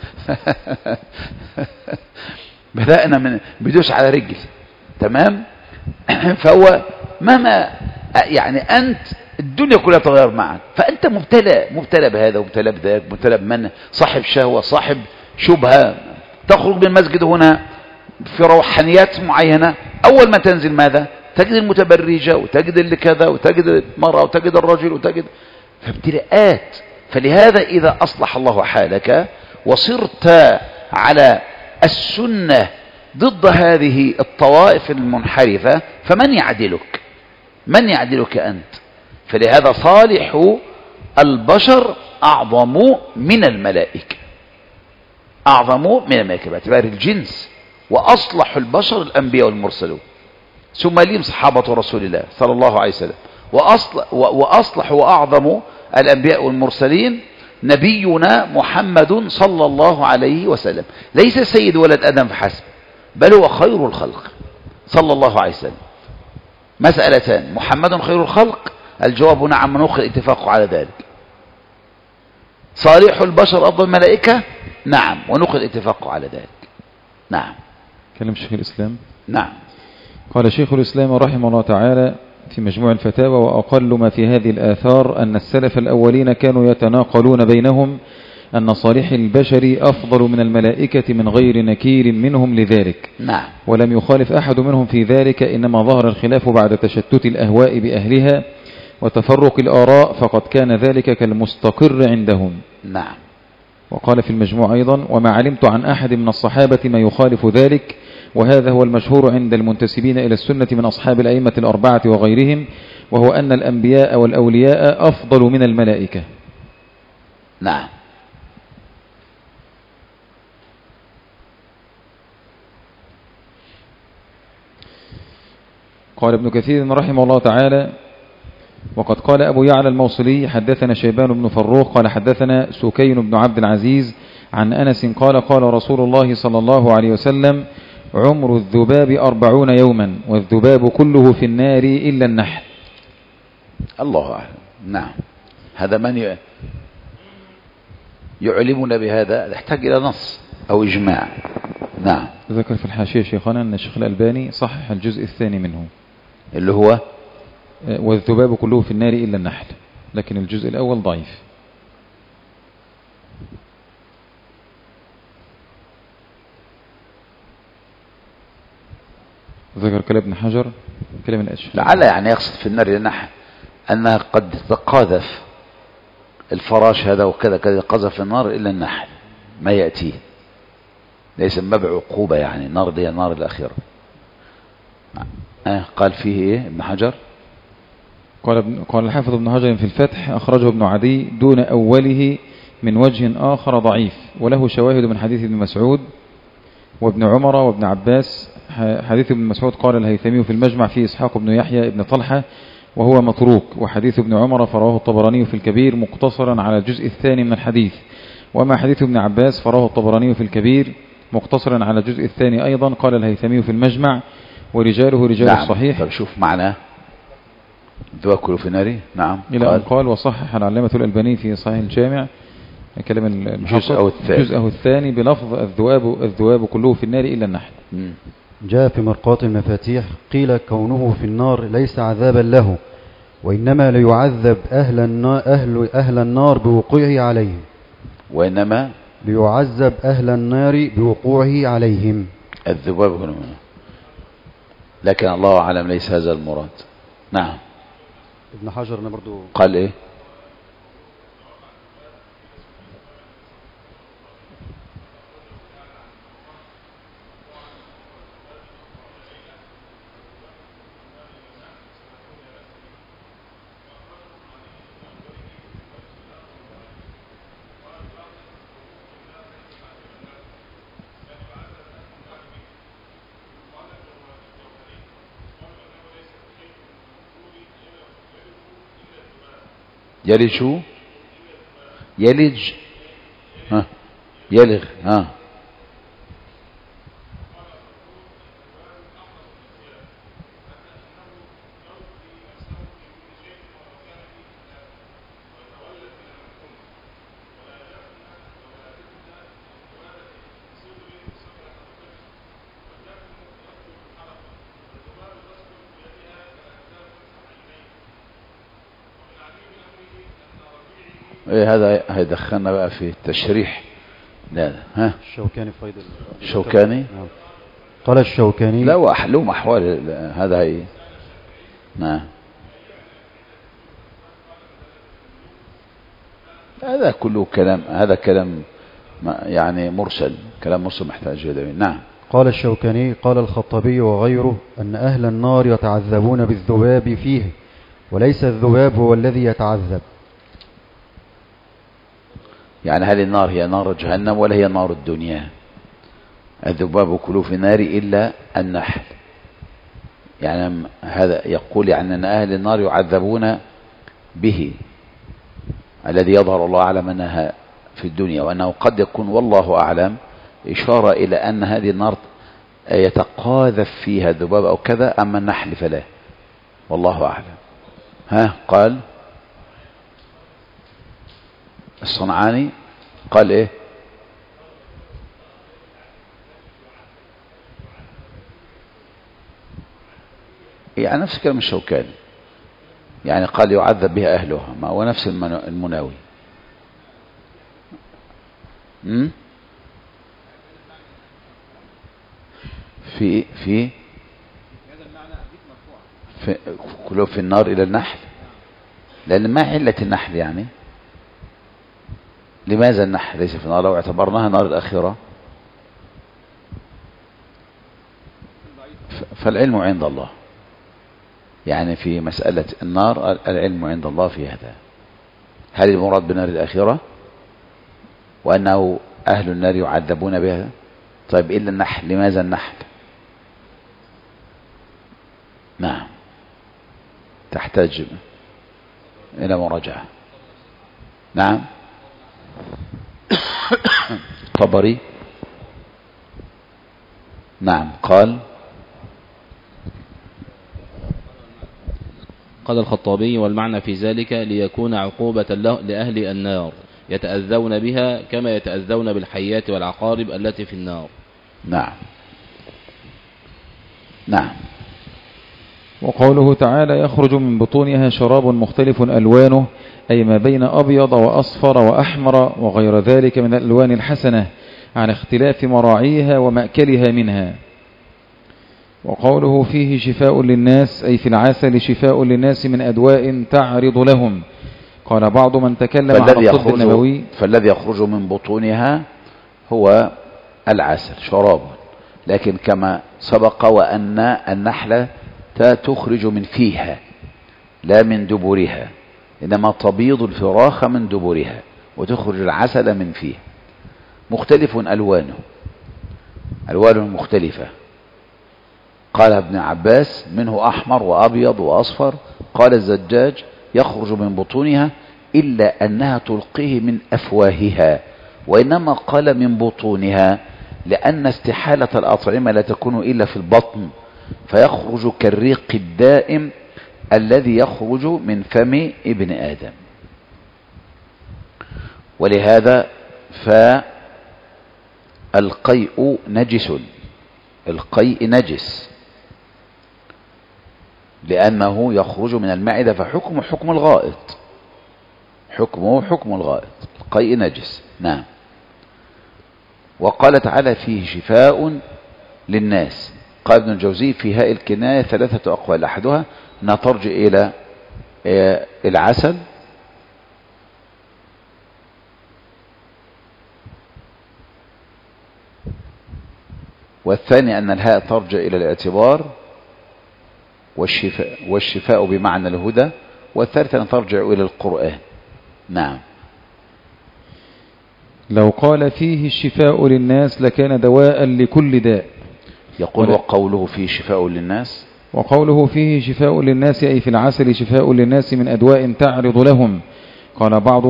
بدأنا من بيدوس على رجل، تمام. فهو مهما يعني أنت الدنيا كلها تغير معك، فأنت مبتلى بهذا ومبتلى بذاك، مبتلى بمن صاحب شهوة، صاحب شبهة. تخرج من المسجد هنا في روحانيات معينة، أول ما تنزل ماذا؟ تجد المتبرجة وتجد اللي كذا وتجد المرأة وتجد الرجل وتجد، فابتلاءات. فلهذا إذا أصلح الله حالك وصرت على السنة ضد هذه الطوائف المنحرفة، فمن يعدلك؟ من يعدلك أنت؟ فلهذا صالح البشر أعظم من الملائكة، أعظم من الملائكة باعتبار الجنس. وأصلح البشر الأنبياء والمرسلون، ثم ليهم صحابة رسول الله صلى الله عليه وسلم. وأصلح وأعظم الأنبياء والمرسلين نبينا محمد صلى الله عليه وسلم، ليس سيد ولد آدم فحسب، بل هو خير الخلق صلى الله عليه وسلم. مسألتان: محمد خير الخلق، الجواب نعم، ونقل الاتفاق على ذلك. صالح البشر أفضل الملائكة، نعم، ونقل اتفاقه على ذلك. نعم. كلام شيخ الإسلام. نعم. قال شيخ الإسلام رحمه الله تعالى في مجموع الفتاوى: وأقل ما في هذه الآثار أن السلف الأولين كانوا يتناقلون بينهم أن صالح البشر أفضل من الملائكة من غير نكير منهم لذلك. نعم. ولم يخالف أحد منهم في ذلك، إنما ظهر الخلاف بعد تشتت الأهواء بأهلها وتفرق الآراء، فقد كان ذلك كالمستقر عندهم. نعم. وقال في المجموع أيضا: وما علمت عن أحد من الصحابة ما يخالف ذلك، وهذا هو المشهور عند المنتسبين إلى السنة من أصحاب الأئمة الأربعة وغيرهم، وهو أن الأنبياء والأولياء أفضل من الملائكة. نعم. قال ابن كثير رحمه الله تعالى: وقد قال أبو يعلى الموصلي: حدثنا شيبان بن فروخ قال حدثنا سكين بن عبد العزيز عن أنس قال: قال رسول الله صلى الله عليه وسلم: عمر الذباب 40 يوما، والذباب كله في النار إلا النحل. الله أعلم. نعم. هذا من يعلمنا بهذا يحتاج إلى نص أو إجماع. نعم. ذكر في الحاشية شيخنا أن الشيخ الألباني صحح الجزء الثاني منه، اللي هو والذباب كله في النار إلا النحل، لكن الجزء الأول ضعيف. ذكر كلام ابن حجر كلام الأشهر لعل يعني يقصد في النار النحل أنها قد تقاذف الفراش هذا وكذا كذا، قذف في النار إلا النحل ما يأتيه، ليس من باب عقوبة، يعني النار دي النار الأخيرة. قال فيه إيه ابن حجر؟ قال الحافظ ابن حجر في الفتح: أخرجه ابن عدي دون أوله من وجه آخر ضعيف، وله شواهد من حديث ابن مسعود وابن عمر وابن عباس. حديث ابن مسعود قال الهيثمي في المجمع فيه إسحاق بن يحيى ابن طلحة وهو متروك، وحديث ابن عمر فرواه الطبراني في الكبير مقتصرا على الجزء الثاني من الحديث، وما حديث ابن عباس فرواه الطبراني في الكبير مقتصرا على الجزء الثاني أيضا. قال الهيثمي في المجمع: ورجاله رجال نعم. الصحيح. طب شوف معناه ذوكل في ناري. نعم. إلى أن قال: وصحح العلامة الألباني في صحيح الجامع كلام الجزء الثاني بلفظ الذواب كله في النار إلا النحل. جاء في مرقاة المفاتيح: قيل كونه في النار ليس عذابا له، وإنما ليعذب أهل النار بوقوعه عليهم. وإنما ليعذب أهل النار بوقوعه عليهم. الذباب كله، لكن الله أعلم ليس هذا المراد. نعم. ابن حجر أنا برضو قال إيه؟ يلج يلغ ايه هذا هيدخلنا بقى في التشريح. لا الشوكاني في فيض الشوكاني. نعم. قال الشوكاني: لا وأحلوم أحوال هذا هي. نعم. هذا كله كلام، هذا كلام يعني مرسل، كلام مرسل محتاج إلى. نعم. قال الشوكاني: قال الخطابي وغيره أن أهل النار يتعذبون بالذباب فيه، وليس الذباب هو الذي يتعذب. يعني هل النار هي نار جهنم ولا هي نار الدنيا؟ الذباب كله في النار إلا النحل. يعني هذا يقول يعني أن أهل النار يعذبون به، الذي يظهر الله أعلم أنها في الدنيا، وأنه قد يكون والله أعلم إشارة إلى أن هذه النار يتقاذف فيها الذباب أو كذا، أما النحل فلا، والله أعلم. قال الصنعاني قال إيه؟ يعني نفس كلام الشوكاني، يعني قال يعذب بها أهلها، ما هو نفس المناوي. في كله في النار إلى النحل، لأن ما علة النحل يعني؟ لماذا النحل ليس في النار لو اعتبرناها نار الآخرة؟ فالعلم عند الله، يعني في مسألة النار العلم عند الله في هذا. هل المراد بنار الآخرة وأنه أهل النار يعذبون بها؟ طيب إلا النحل، لماذا النحل؟ نعم، تحتاج إلى مراجعة. نعم. طبري نعم قال الخطابي: والمعنى في ذلك ليكون عقوبة لأهل النار يتأذون بها كما يتأذون بالحيات والعقارب التي في النار. نعم. نعم. وقوله تعالى: يخرج من بطونها شراب مختلف ألوانه، أي ما بين أبيض وأصفر وأحمر وغير ذلك من الألوان الحسنة عن اختلاف مراعيها ومأكلها منها. وقوله فيه شفاء للناس، أي في العسل شفاء للناس من أدواء تعرض لهم. قال بعض من تكلم عن الطب النبوي: فالذي يخرج من بطونها هو العسل شراب، لكن كما سبق وأن النحلة تخرج من فيها لا من دبرها، إنما تبيض الفراخ من دبرها وتخرج العسل من فيه. مختلف ألوانه، ألوان مختلفة. قال ابن عباس: منه أحمر وأبيض وأصفر. قال الزجاج: يخرج من بطونها إلا أنها تلقيه من أفواهها، وإنما قال من بطونها لأن استحالة الأطعمة لا تكون إلا في البطن، فيخرج كالريق الدائم الذي يخرج من فم ابن آدم. ولهذا فالقيء نجس، القيء نجس لأنه يخرج من المعدة، فحكمه حكم الغائط، حكمه حكم الغائط، القيء نجس. نعم. وقال تعالى: فيه شفاء للناس. قال ابن الجوزي: في هاء الكناية 3 أقوال، أحدها أنها ترجع إلى العسل، والثاني أن الهاء ترجع إلى الاعتبار والشفاء بمعنى الهدى، والثالث أن ترجع إلى القرآن. نعم. لو قال فيه الشفاء للناس لكان دواء لكل داء. يقول: وقوله فيه شفاء للناس، وقوله فيه شفاء للناس أي في العسل شفاء للناس من أدواء تعرض لهم. قال بعض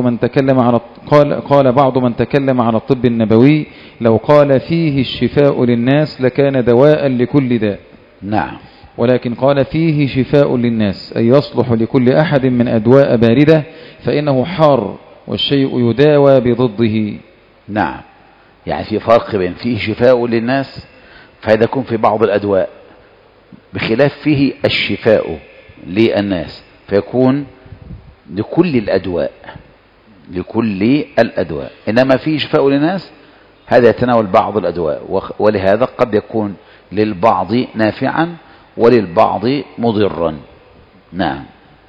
من تكلم عن الطب النبوي: لو قال فيه الشفاء للناس لكان دواء لكل داء. نعم. ولكن قال فيه شفاء للناس أي يصلح لكل أحد من أدواء باردة، فإنه حار والشيء يداوى بضده. نعم. يعني في فرق بين فيه شفاء للناس، فهذا يكون في بعض الأدواء، بخلاف فيه الشفاء للناس فيكون لكل الأدواء، لكل الأدواء. إنما فيه شفاء للناس هذا يتناول بعض الأدواء، ولهذا قد يكون للبعض نافعا وللبعض مضرا. نعم.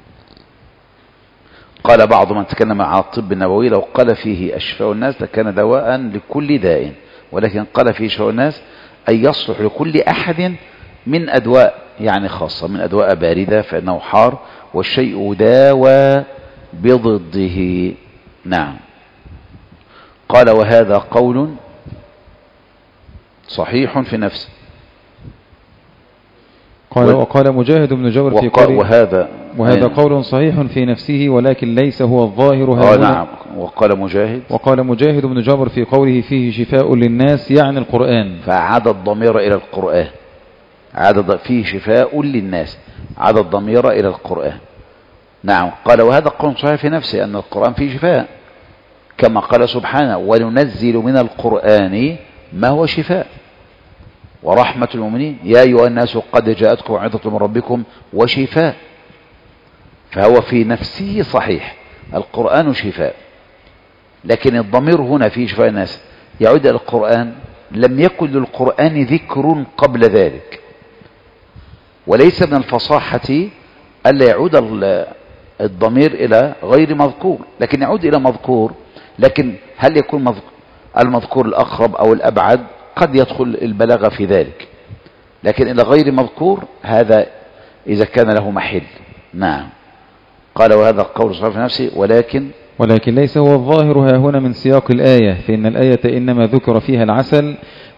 قال بعض من تكلم عن الطب النبوي: لو قال فيه الشفاء الناس لكان دواء لكل داء، ولكن قال فيه شفاء الناس أي يصلح لكل أحد من أدواء، يعني خاصة من أدواء باردة فإنه حار والشيء داوى بضده. نعم. قال: وهذا قول صحيح في نفسه. وقال مجاهد بن جبر في قوله: وهذا قول صحيح في نفسه ولكن ليس هو الظاهر هنا. نعم. وقال مجاهد بن جبر في قوله فيه شفاء للناس يعني القرآن، فعاد الضمير إلى القرآن، عاد فيه شفاء للناس، عاد الضمير إلى القرآن. نعم. قال: وهذا قول صحيح في نفسه أن القرآن فيه شفاء، كما قال سبحانه: وننزل من القرآن ما هو شفاء. ورحمة المؤمنين يا أيها الناس قد جاءتكم موعظة من ربكم وشفاء. فهو في نفسه صحيح، القرآن شفاء، لكن الضمير هنا في شفاء الناس يعود إلى القرآن. لم يكن للقرآن ذكر قبل ذلك، وليس من الفصاحة ألا يعود الضمير إلى غير مذكور، لكن يعود إلى مذكور. لكن هل يكون المذكور الأقرب أو الأبعد؟ قد يدخل البلاغة في ذلك، لكن إلى غير مذكور هذا إذا كان له محل. نعم. قال وهذا القول صحيح في نفسه ولكن ليس هو الظاهر ها هنا من سياق الآية، فإن الآية إنما ذكر فيها العسل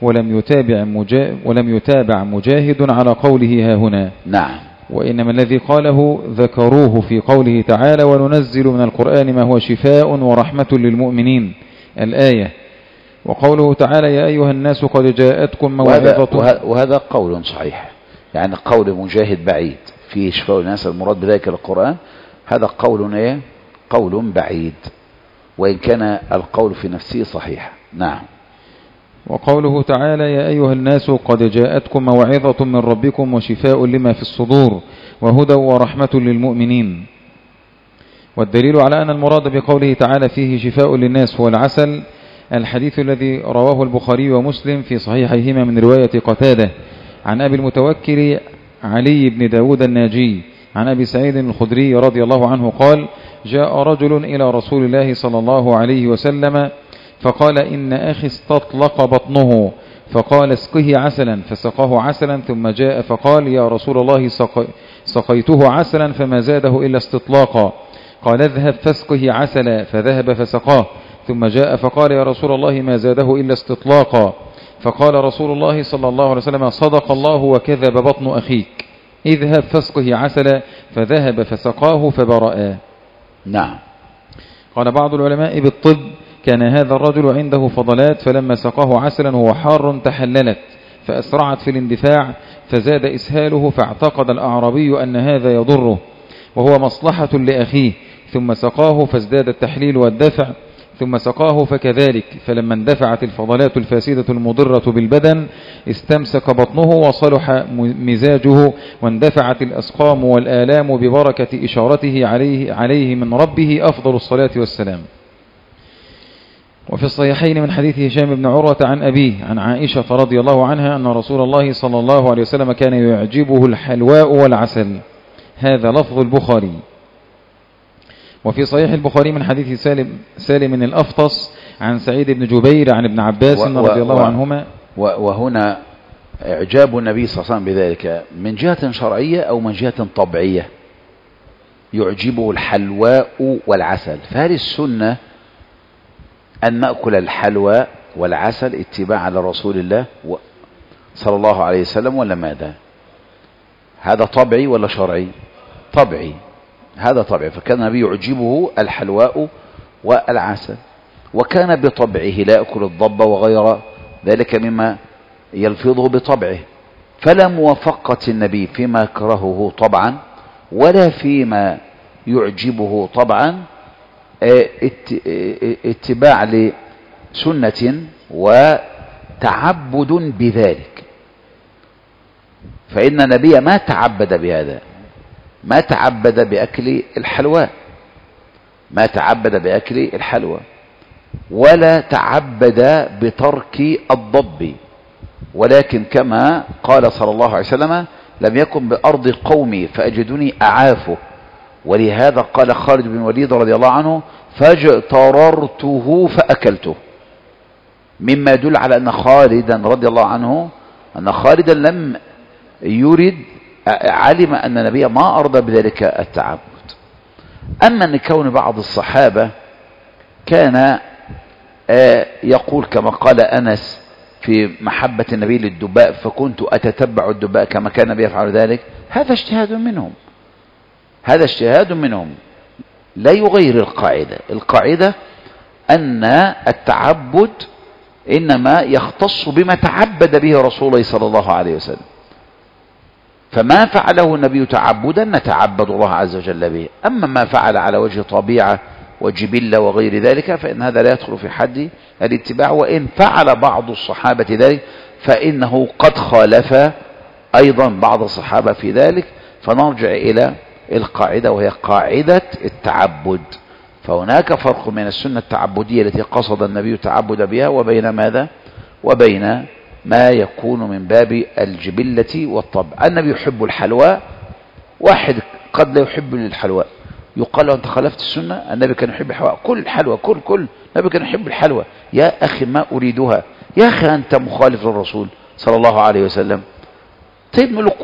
ولم يتابع مجاهد على قوله ها هنا. نعم. وإنما الذي قاله ذكروه في قوله تعالى وننزل من القرآن ما هو شفاء ورحمة للمؤمنين الآية، وقوله تعالى يا أيها الناس قد جاءتكم موعظة. وهذا قول صحيح، يعني قول مجاهد بعيد فيه شفاء الناس المراد بذلك القرآن. هذا قول بعيد، وإن كان القول في نفسه صحيح. نعم. وقوله تعالى يا أيها الناس قد جاءتكم موعظة من ربكم وشفاء لما في الصدور وهدى ورحمة للمؤمنين. والدليل على أن المراد بقوله تعالى فيه شفاء للناس هو العسل الحديث الذي رواه البخاري ومسلم في صحيحيهما من رواية قتادة عن أبي المتوكل علي بن داود الناجي عن أبي سعيد الخدري رضي الله عنه قال جاء رجل إلى رسول الله صلى الله عليه وسلم فقال إن أخي استطلق بطنه، فقال اسقه عسلا، فسقاه عسلا، ثم جاء فقال يا رسول الله سقيته عسلا فما زاده إلا استطلاقا، قال اذهب فاسقه عسلا، فذهب فسقاه، ثم جاء فقال يا رسول الله ما زاده إلا استطلاقا، فقال رسول الله صلى الله عليه وسلم صدق الله وكذب بطن أخيك، اذهب فاسقه عسلا، فذهب فسقاه فبرأ. نعم. قال بعض العلماء بالطب كان هذا الرجل عنده فضلات، فلما سقاه عسلا وهو حار تحللت فأسرعت في الاندفاع فزاد إسهاله، فاعتقد الأعرابي أن هذا يضره وهو مصلحة لأخيه، ثم سقاه فازداد التحليل والدفع، ثم سقاه فكذلك، فلما اندفعت الفضلات الفاسدة المضرة بالبدن استمسك بطنه وصلح مزاجه، واندفعت الأسقام والآلام ببركة إشارته عليه من ربه أفضل الصلاة والسلام. وفي الصحيحين من حديث هشام بن عروة عن أبيه عن عائشة رضي الله عنها أن رسول الله صلى الله عليه وسلم كان يعجبه الحلواء والعسل. هذا لفظ البخاري. وفي صحيح البخاري من حديث سالم الأفطس عن سعيد بن جبير عن ابن عباس رضي الله عنهما. وهنا إعجاب النبي صلى الله عليه وسلم بذلك من جهة شرعية أو من جهة طبيعية؟ يعجبه الحلواء والعسل، فهل السنة أن نأكل الحلوى والعسل اتباعا لرسول الله صلى الله عليه وسلم ولا ماذا؟ هذا طبيعي ولا شرعي؟ طبيعي، هذا طبيعي. فكان النبي يعجبه الحلواء والعسل، وكان بطبعه لا يأكل الضب وغير ذلك مما يلفظه بطبعه، فلا موافقة النبي فيما يكرهه طبعا ولا فيما يعجبه طبعا، اتباع لسنة وتعبد بذلك. فإن النبي ما تعبد بهذا، ما تعبد بأكل الحلوى، ما تعبد بأكل الحلوى، ولا تعبد بترك الضب، ولكن كما قال صلى الله عليه وسلم لم يكن بأرض قومي فأجدني أعافه، ولهذا قال خالد بن الوليد رضي الله عنه فاجتررته فأكلته، مما يدل على أن خالدا رضي الله عنه أن خالدا لم يرد، علم أن النبي ما أرضى بذلك التعبد. أما أن كون بعض الصحابة كان يقول كما قال أنس في محبة النبي للدباء فكنت أتتبع الدباء كما كان النبي يفعل ذلك، هذا اجتهاد منهم، هذا اجتهاد منهم لا يغير القاعدة. القاعدة أن التعبد إنما يختص بما تعبد به رسول الله صلى الله عليه وسلم، فما فعله النبي تعبدا نتعبد الله عز وجل به. أما ما فعل على وجه طبيعة وجبلة وغير ذلك فإن هذا لا يدخل في حد الاتباع، وإن فعل بعض الصحابة ذلك فإنه قد خالف أيضا بعض الصحابة في ذلك. فنرجع إلى القاعدة وهي قاعدة التعبد. فهناك فرق من السنة التعبدية التي قصد النبي التعبد بها وبين ماذا؟ وبين ما يكون من باب الجبلة والطبع. النبي يحب الحلوى، واحد قد لا يحب الحلوى، يقال له أنت خالفت السنة. النبي كان يحب الحلوى، كل الحلوى، كل النبي كان يحب الحلوى. يا أخي ما أريدها، يا أخي أنت مخالف للرسول صلى الله عليه وسلم. طيب ملك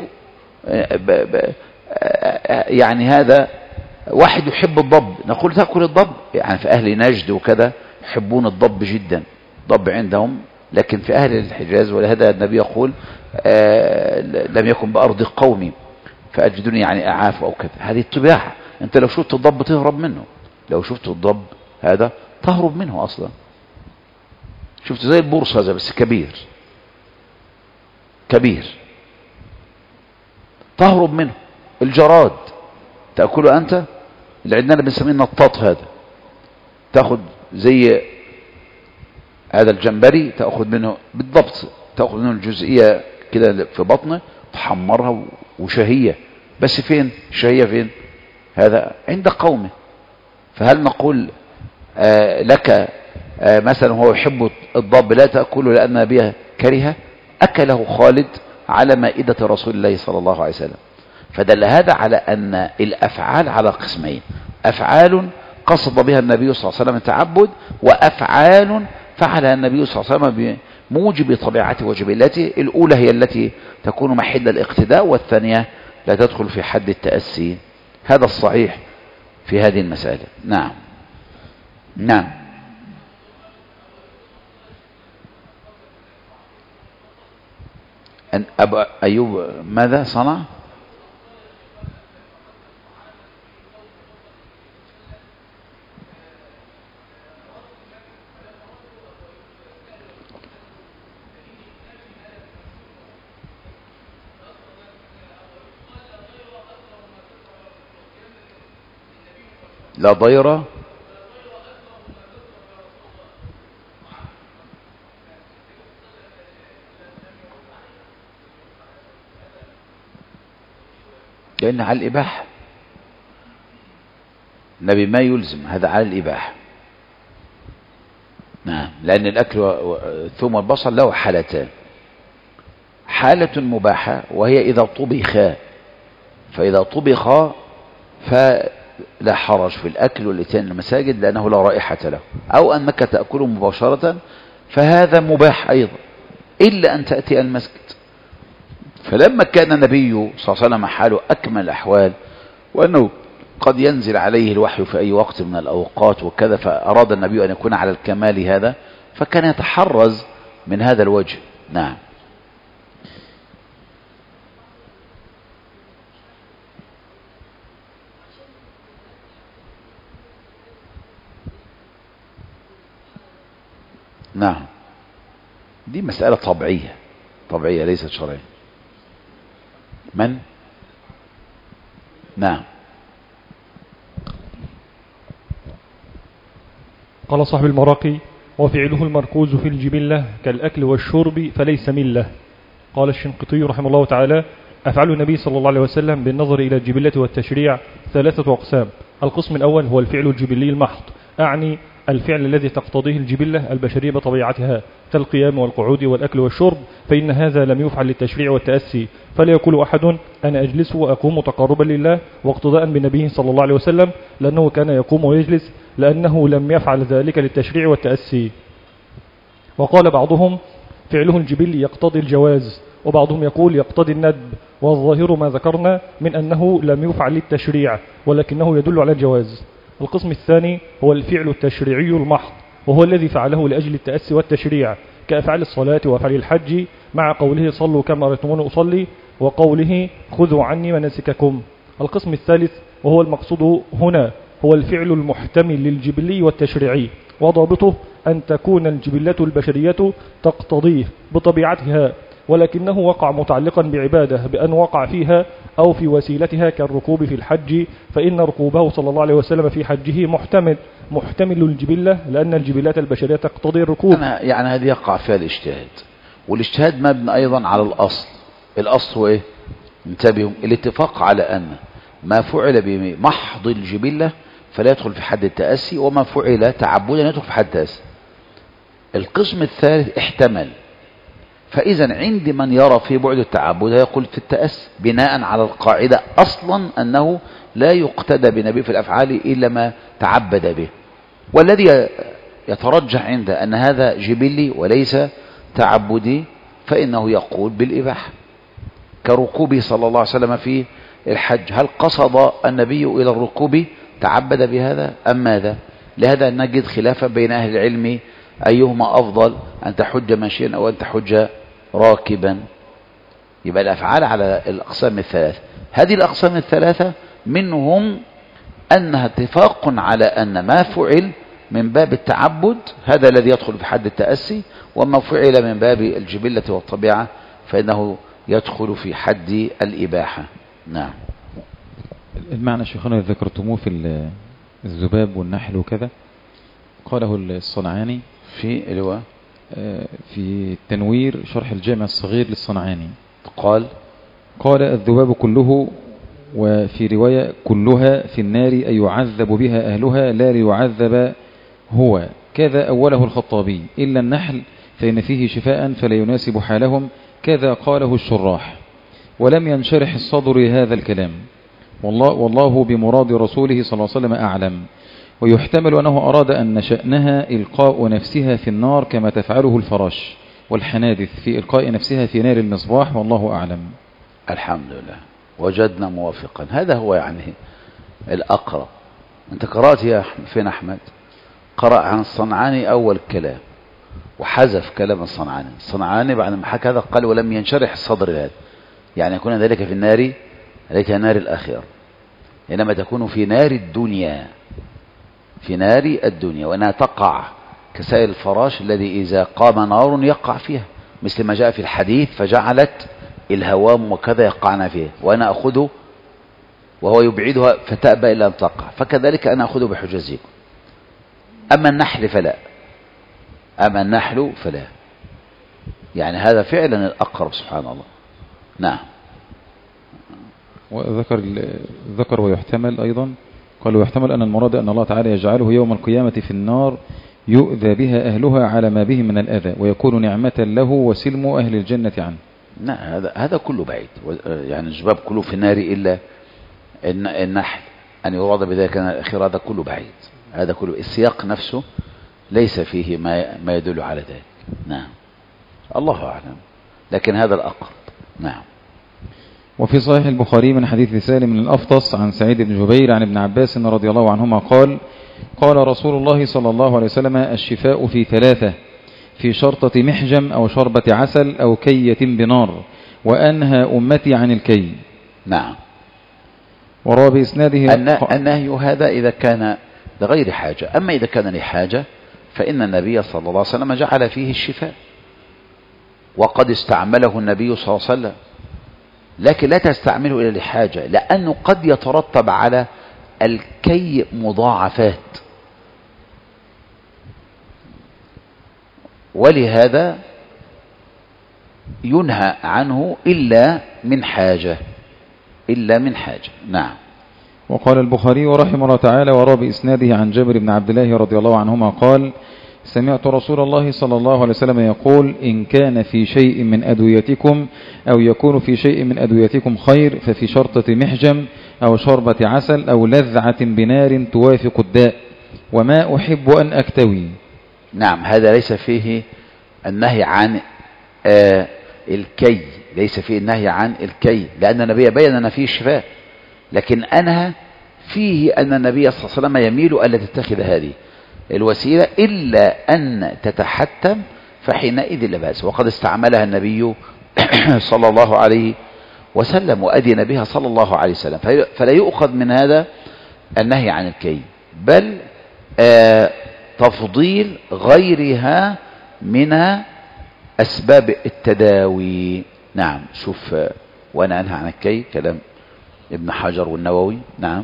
يعني هذا واحد يحب الضب، نقول تأكل الضب. يعني في أهل نجد وكذا يحبون الضب جدا، ضب عندهم. لكن في أهل الحجاز، ولهذا النبي يقول لم يكن بأرض قومي فأجدني يعني أعاف أو كذا. هذه الطباع. أنت لو شفت الضب تهرب منه، لو شفت الضب هذا تهرب منه أصلا. شفت زي البورصة هذا بس كبير تهرب منه. الجراد تأكله أنت، اللي عندنا بنسميه النطاط، هذا تأخذ زي هذا الجمبري، تأخذ منه بالضبط، تأخذ منه الجزئية كده في بطنه، تحمرها وشهية. بس فين الشهية؟ فين؟ هذا عند قومه. فهل نقول لك مثلا هو يحب الضب لا تأكله لأن بها كره؟ أكله خالد على مائدة رسول الله صلى الله عليه وسلم. فدل هذا على أن الأفعال على قسمين: أفعال قصد بها النبي صلى الله عليه وسلم التعبد، وأفعال فعلها النبي صلى الله عليه وسلم بموجب طبيعته وجبلته. الأولى هي التي تكون محل الاقتداء، والثانية لا تدخل في حد التأسي. هذا الصحيح في هذه المسألة. نعم. أن أبا أيوب ماذا صنع؟ لا ضير لأن على الإباحة. النبي ما يلزم، هذا على الإباحة. نعم، لأن الأكل ثم البصل له حالتان: حالة مباحة وهي إذا طبخا، فإذا طبخا فلا حرج في الأكل والإتيان المساجد لأنه لا رائحة له، أو أنك تأكله مباشرة فهذا مباح أيضا، إلا أن تأتي المسجد. فلما كان النبي صلى الله عليه وسلم حاله أكمل الأحوال، وأنه قد ينزل عليه الوحي في أي وقت من الأوقات وكذا، فأراد النبي أن يكون على الكمال هذا، فكان يتحرز من هذا الوجه. نعم. نعم، دي مسألة طبيعية ليست شرعية. من؟ نعم. قال صاحب المراقي: وفعله المركوز في الجبلة كالأكل والشرب فليس ملة. قال الشنقيطي رحمه الله تعالى: أفعال النبي صلى الله عليه وسلم بالنظر إلى الجبلة والتشريع 3 أقسام. القسم الأول هو الفعل الجبلي المحض، أعني الفعل الذي تقتضيه الجبلة البشرية بطبيعتها كالقيام والقعود والأكل والشرب، فإن هذا لم يفعل للتشريع والتأسي، فلا يقول أحد أنا أجلس وأقوم تقربا لله واقتداء بالنبي صلى الله عليه وسلم، لأنه كان يقوم ويجلس، لأنه لم يفعل ذلك للتشريع والتأسي. وقال بعضهم: فعله الجبلي يقتضي الجواز، وبعضهم يقول يقتضي الندب، والظاهر ما ذكرنا من أنه لم يفعل للتشريع ولكنه يدل على الجواز. القسم الثاني هو الفعل التشريعي المحض، وهو الذي فعله لأجل التأسي والتشريع كأفعال الصلاة وأفعال الحج، مع قوله صلوا كما رأيتموني أصلي، وقوله خذوا عني مناسككم. القسم الثالث وهو المقصود هنا هو الفعل المحتمل للجبلي والتشريعي، وضابطه أن تكون الجبلة البشرية تقتضيه بطبيعتها، ولكنه وقع متعلقا بعبادة بأن وقع فيها أو في وسيلتها كالركوب في الحج، فإن ركوبه صلى الله عليه وسلم في حجه محتمل الجبلة، لأن الجبلات البشرية تقتضي الركوب. يعني هذه يقع فيها الاجتهاد، والاجتهاد مبني أيضا على الأصل هو إيه؟ انتبهوا، الاتفاق على أن ما فعل بمحض الجبلة فلا يدخل في حد التأسي، وما فعل تعبدا يدخل في حد التأسي. القسم الثالث احتمل، فإذا عند من يرى في بعد التعبد يقول في التأسي بناء على القاعدة أصلا أنه لا يقتدى بنبي في الأفعال إلا ما تعبد به، والذي يترجح عنده أن هذا جبلي وليس تعبدي فإنه يقول بالإباحة، كركوبه صلى الله عليه وسلم في الحج. هل قصد النبي إلى الركوب تعبد بهذا أم ماذا؟ لهذا نجد خلافا بين أهل العلم أيهما أفضل، أن تحج ماشيا أو أن تحج راكبا. يبقى الأفعال على الأقسام الثلاثة. هذه الأقسام الثلاثة منهم أنها اتفاق على أن ما فعل من باب التعبد هذا الذي يدخل في حد التأسي، وما فعل من باب الجبلة والطبيعة فإنه يدخل في حد الإباحة. نعم. المعنى شيخنا ذكرتموه في الذباب والنحل وكذا، قاله الصنعاني في في التنوير شرح الجامع الصغير للصنعاني، قال الذباب كله، وفي رواية كلها في النار أي يعذب بها أهلها لا ليعذب هو، كذا أوله الخطابي، إلا النحل فإن فيه شفاء فلا يناسب حالهم، كذا قاله الشراح. ولم ينشرح الصدر هذا الكلام، والله بمراد رسوله صلى الله عليه وسلم أعلم. ويحتمل أنه أراد أن شأنها إلقاء نفسها في النار كما تفعله الفراش والحنادث في إلقاء نفسها في نار المصباح، والله أعلم. الحمد لله، وجدنا موافقا. هذا هو يعني الأقرب. أنت قرأت يا فين أحمد؟ قرأ عن الصنعاني أول كلام وحذف كلام الصنعاني بعد ما حكى هذا قال ولم ينشرح الصدر هذا، يعني يكون ذلك في النار ليس نار الآخرة، إنما تكون في نار الدنيا، في نار الدنيا، وأنها تقع كسائر الفراش الذي إذا قام نار يقع فيها، مثل ما جاء في الحديث فجعلت الهوام وكذا يقعنا فيه وأنا أخذه وهو يبعدها فتأبى إلا أن تقع، فكذلك أنا أخذه بحجزكم. أما النحل فلا، يعني هذا فعلا الأقرب سبحان الله. نعم. وذكر ويحتمل أيضا، قال ويحتمل أن المراد أن الله تعالى يجعله يوم القيامة في النار يؤذى بها أهلها على ما به من الأذى، ويكون نعمة له وسلم أهل الجنة عنه. نعم، هذا كله بعيد، يعني الجباب كله في النار إلا النحل، أن يراد بذلك الأخير هذا كله بعيد، هذا كله السياق نفسه ليس فيه ما يدل على ذلك. نعم، الله أعلم، لكن هذا الأقرب. نعم. وفي صحيح البخاري من حديث سالم بن الأفطس عن سعيد بن جبير عن ابن عباس رضي الله عنهما قال رسول الله صلى الله عليه وسلم الشفاء في ثلاثة، في شرطة محجم أو شربة عسل أو كية بنار، وأنهى أمتي عن الكي. نعم. وروى بإسناده النهي هذا إذا كان لغير حاجة، أما إذا كان لحاجة فإن النبي صلى الله عليه وسلم جعل فيه الشفاء، وقد استعمله النبي صلى الله عليه وسلم، لكن لا تستعمله إلا لحاجة، لأنه قد يترتب على الكي مضاعفات، ولهذا ينهى عنه إلا من حاجة. نعم. وقال البخاري رحمه الله تعالى وروى بإسناده عن جابر بن عبد الله رضي الله عنهما قال سمعت رسول الله صلى الله عليه وسلم يقول إن كان في شيء من أدويتكم أو يكون في شيء من أدويتكم خير ففي شرطة محجم أو شربة عسل أو لذعة بنار توافق الداء وما أحب أن أكتوي. نعم، هذا ليس فيه النهي عن الكي، ليس فيه النهي عن الكي، لأن النبي بيّن أن فيه الشفاء، لكن أنهى فيه أن النبي صلى الله عليه وسلم يميل ألا تتخذ هذه الوسيلة إلا أن تتحتم، فحينئذ لا بأس، وقد استعملها النبي صلى الله عليه وسلم وأذن بها صلى الله عليه وسلم، فلا يؤخذ من هذا النهي عن الكي، بل تفضيل غيرها من أسباب التداوي. نعم. شوف وأنا أنهى عن الكي كلام ابن حجر والنووي. نعم.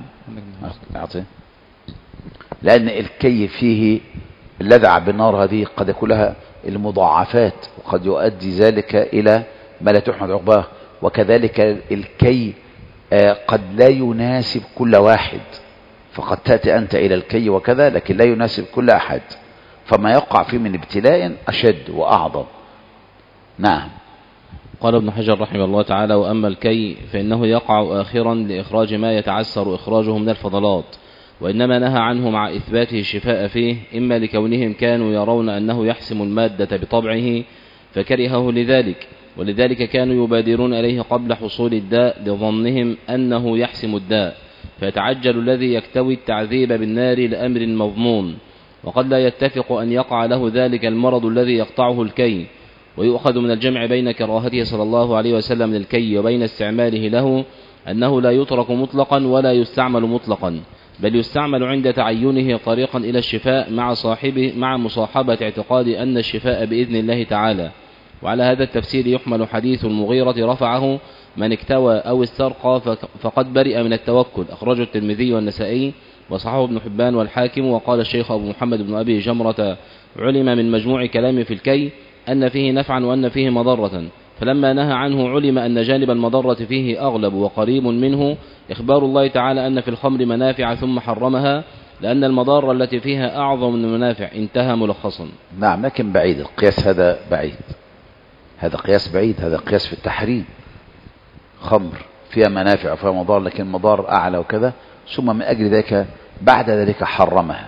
لأن الكي فيه اللذع بالنار هذه قد يكون لها المضاعفات، وقد يؤدي ذلك إلى ما لا تحمد عقباه. وكذلك الكي قد لا يناسب كل واحد، فقد تأتي أنت إلى الكي وكذا لكن لا يناسب كل أحد، فما يقع فيه من ابتلاء أشد وأعظم. نعم. قال ابن حجر رحمه الله تعالى: وأما الكي فإنه يقع آخرا لإخراج ما يتعسر إخراجه من الفضلات، وإنما نهى عنه مع إثباته الشفاء فيه، إما لكونهم كانوا يرون أنه يحسم المادة بطبعه فكرهه لذلك، ولذلك كانوا يبادرون إليه قبل حصول الداء لظنهم أنه يحسم الداء، فيتعجل الذي يكتوي التعذيب بالنار لأمر مضمون، وقد لا يتفق أن يقع له ذلك المرض الذي يقطعه الكي. ويؤخذ من الجمع بين كراهته صلى الله عليه وسلم للكي وبين استعماله له أنه لا يترك مطلقا ولا يستعمل مطلقا، بل يستعمل عند تعينه طريقا إلى الشفاء مع مصاحبة اعتقاد أن الشفاء بإذن الله تعالى. وعلى هذا التفسير يحمل حديث المغيرة رفعه: من اكتوى أو استرقى فقد برئ من التوكل، أخرجه الترمذي والنسائي وصححه ابن حبان والحاكم. وقال الشيخ أبو محمد بن أبي جمرة: علم من مجموع كلام في الكي أن فيه نفعا وأن فيه مضرة، فلما نهى عنه علم أن جانب المضرة فيه أغلب وقريب منه إخبار الله تعالى أن في الخمر منافع ثم حرمها، لأن المضارة التي فيها أعظم من المنافع. انتهى ملخصا. نعم، لكن بعيد القياس هذا، بعيد هذا قياس بعيد، هذا قياس في التحريم. خمر فيها منافع وفيها مضار، لكن مضار أعلى وكذا، ثم من أجل ذلك بعد ذلك حرمها.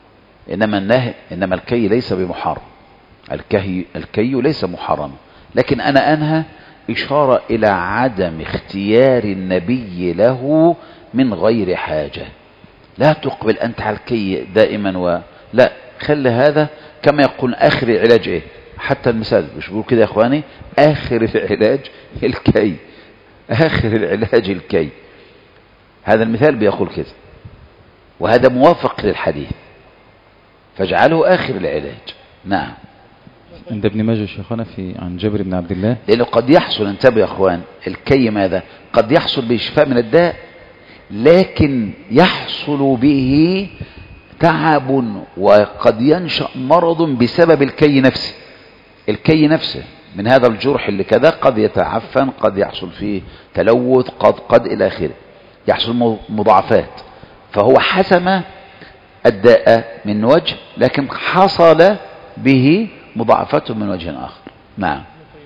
إنما الكي ليس بمحرم، الكي ليس محرم، لكن أنا أنهى إشارة إلى عدم اختيار النبي له من غير حاجة. لا تقبل أنت على الكي دائما لا، خلي هذا كما يقول آخر العلاج إيه، حتى المثال مش بيقول كده يا إخواني، آخر العلاج الكي، آخر العلاج الكي، هذا المثال بيقول كده، وهذا موافق للحديث، فاجعله آخر العلاج. نعم. عند ابن ماجه شيخنا عن جابر بن عبد الله، لأنه قد يحصل، انتبهوا يا أخوان، الكي ماذا؟ قد يحصل به شفاء من الداء، لكن يحصل به تعب، وقد ينشأ مرض بسبب الكي نفسه. الكي نفسه من هذا الجرح اللي كذا قد يتعفن، قد يحصل فيه تلوث، قد إلى آخره، يحصل مضاعفات، فهو حسم الداء من وجه، لكن حصل به مضاعفته من وجه آخر. نعم.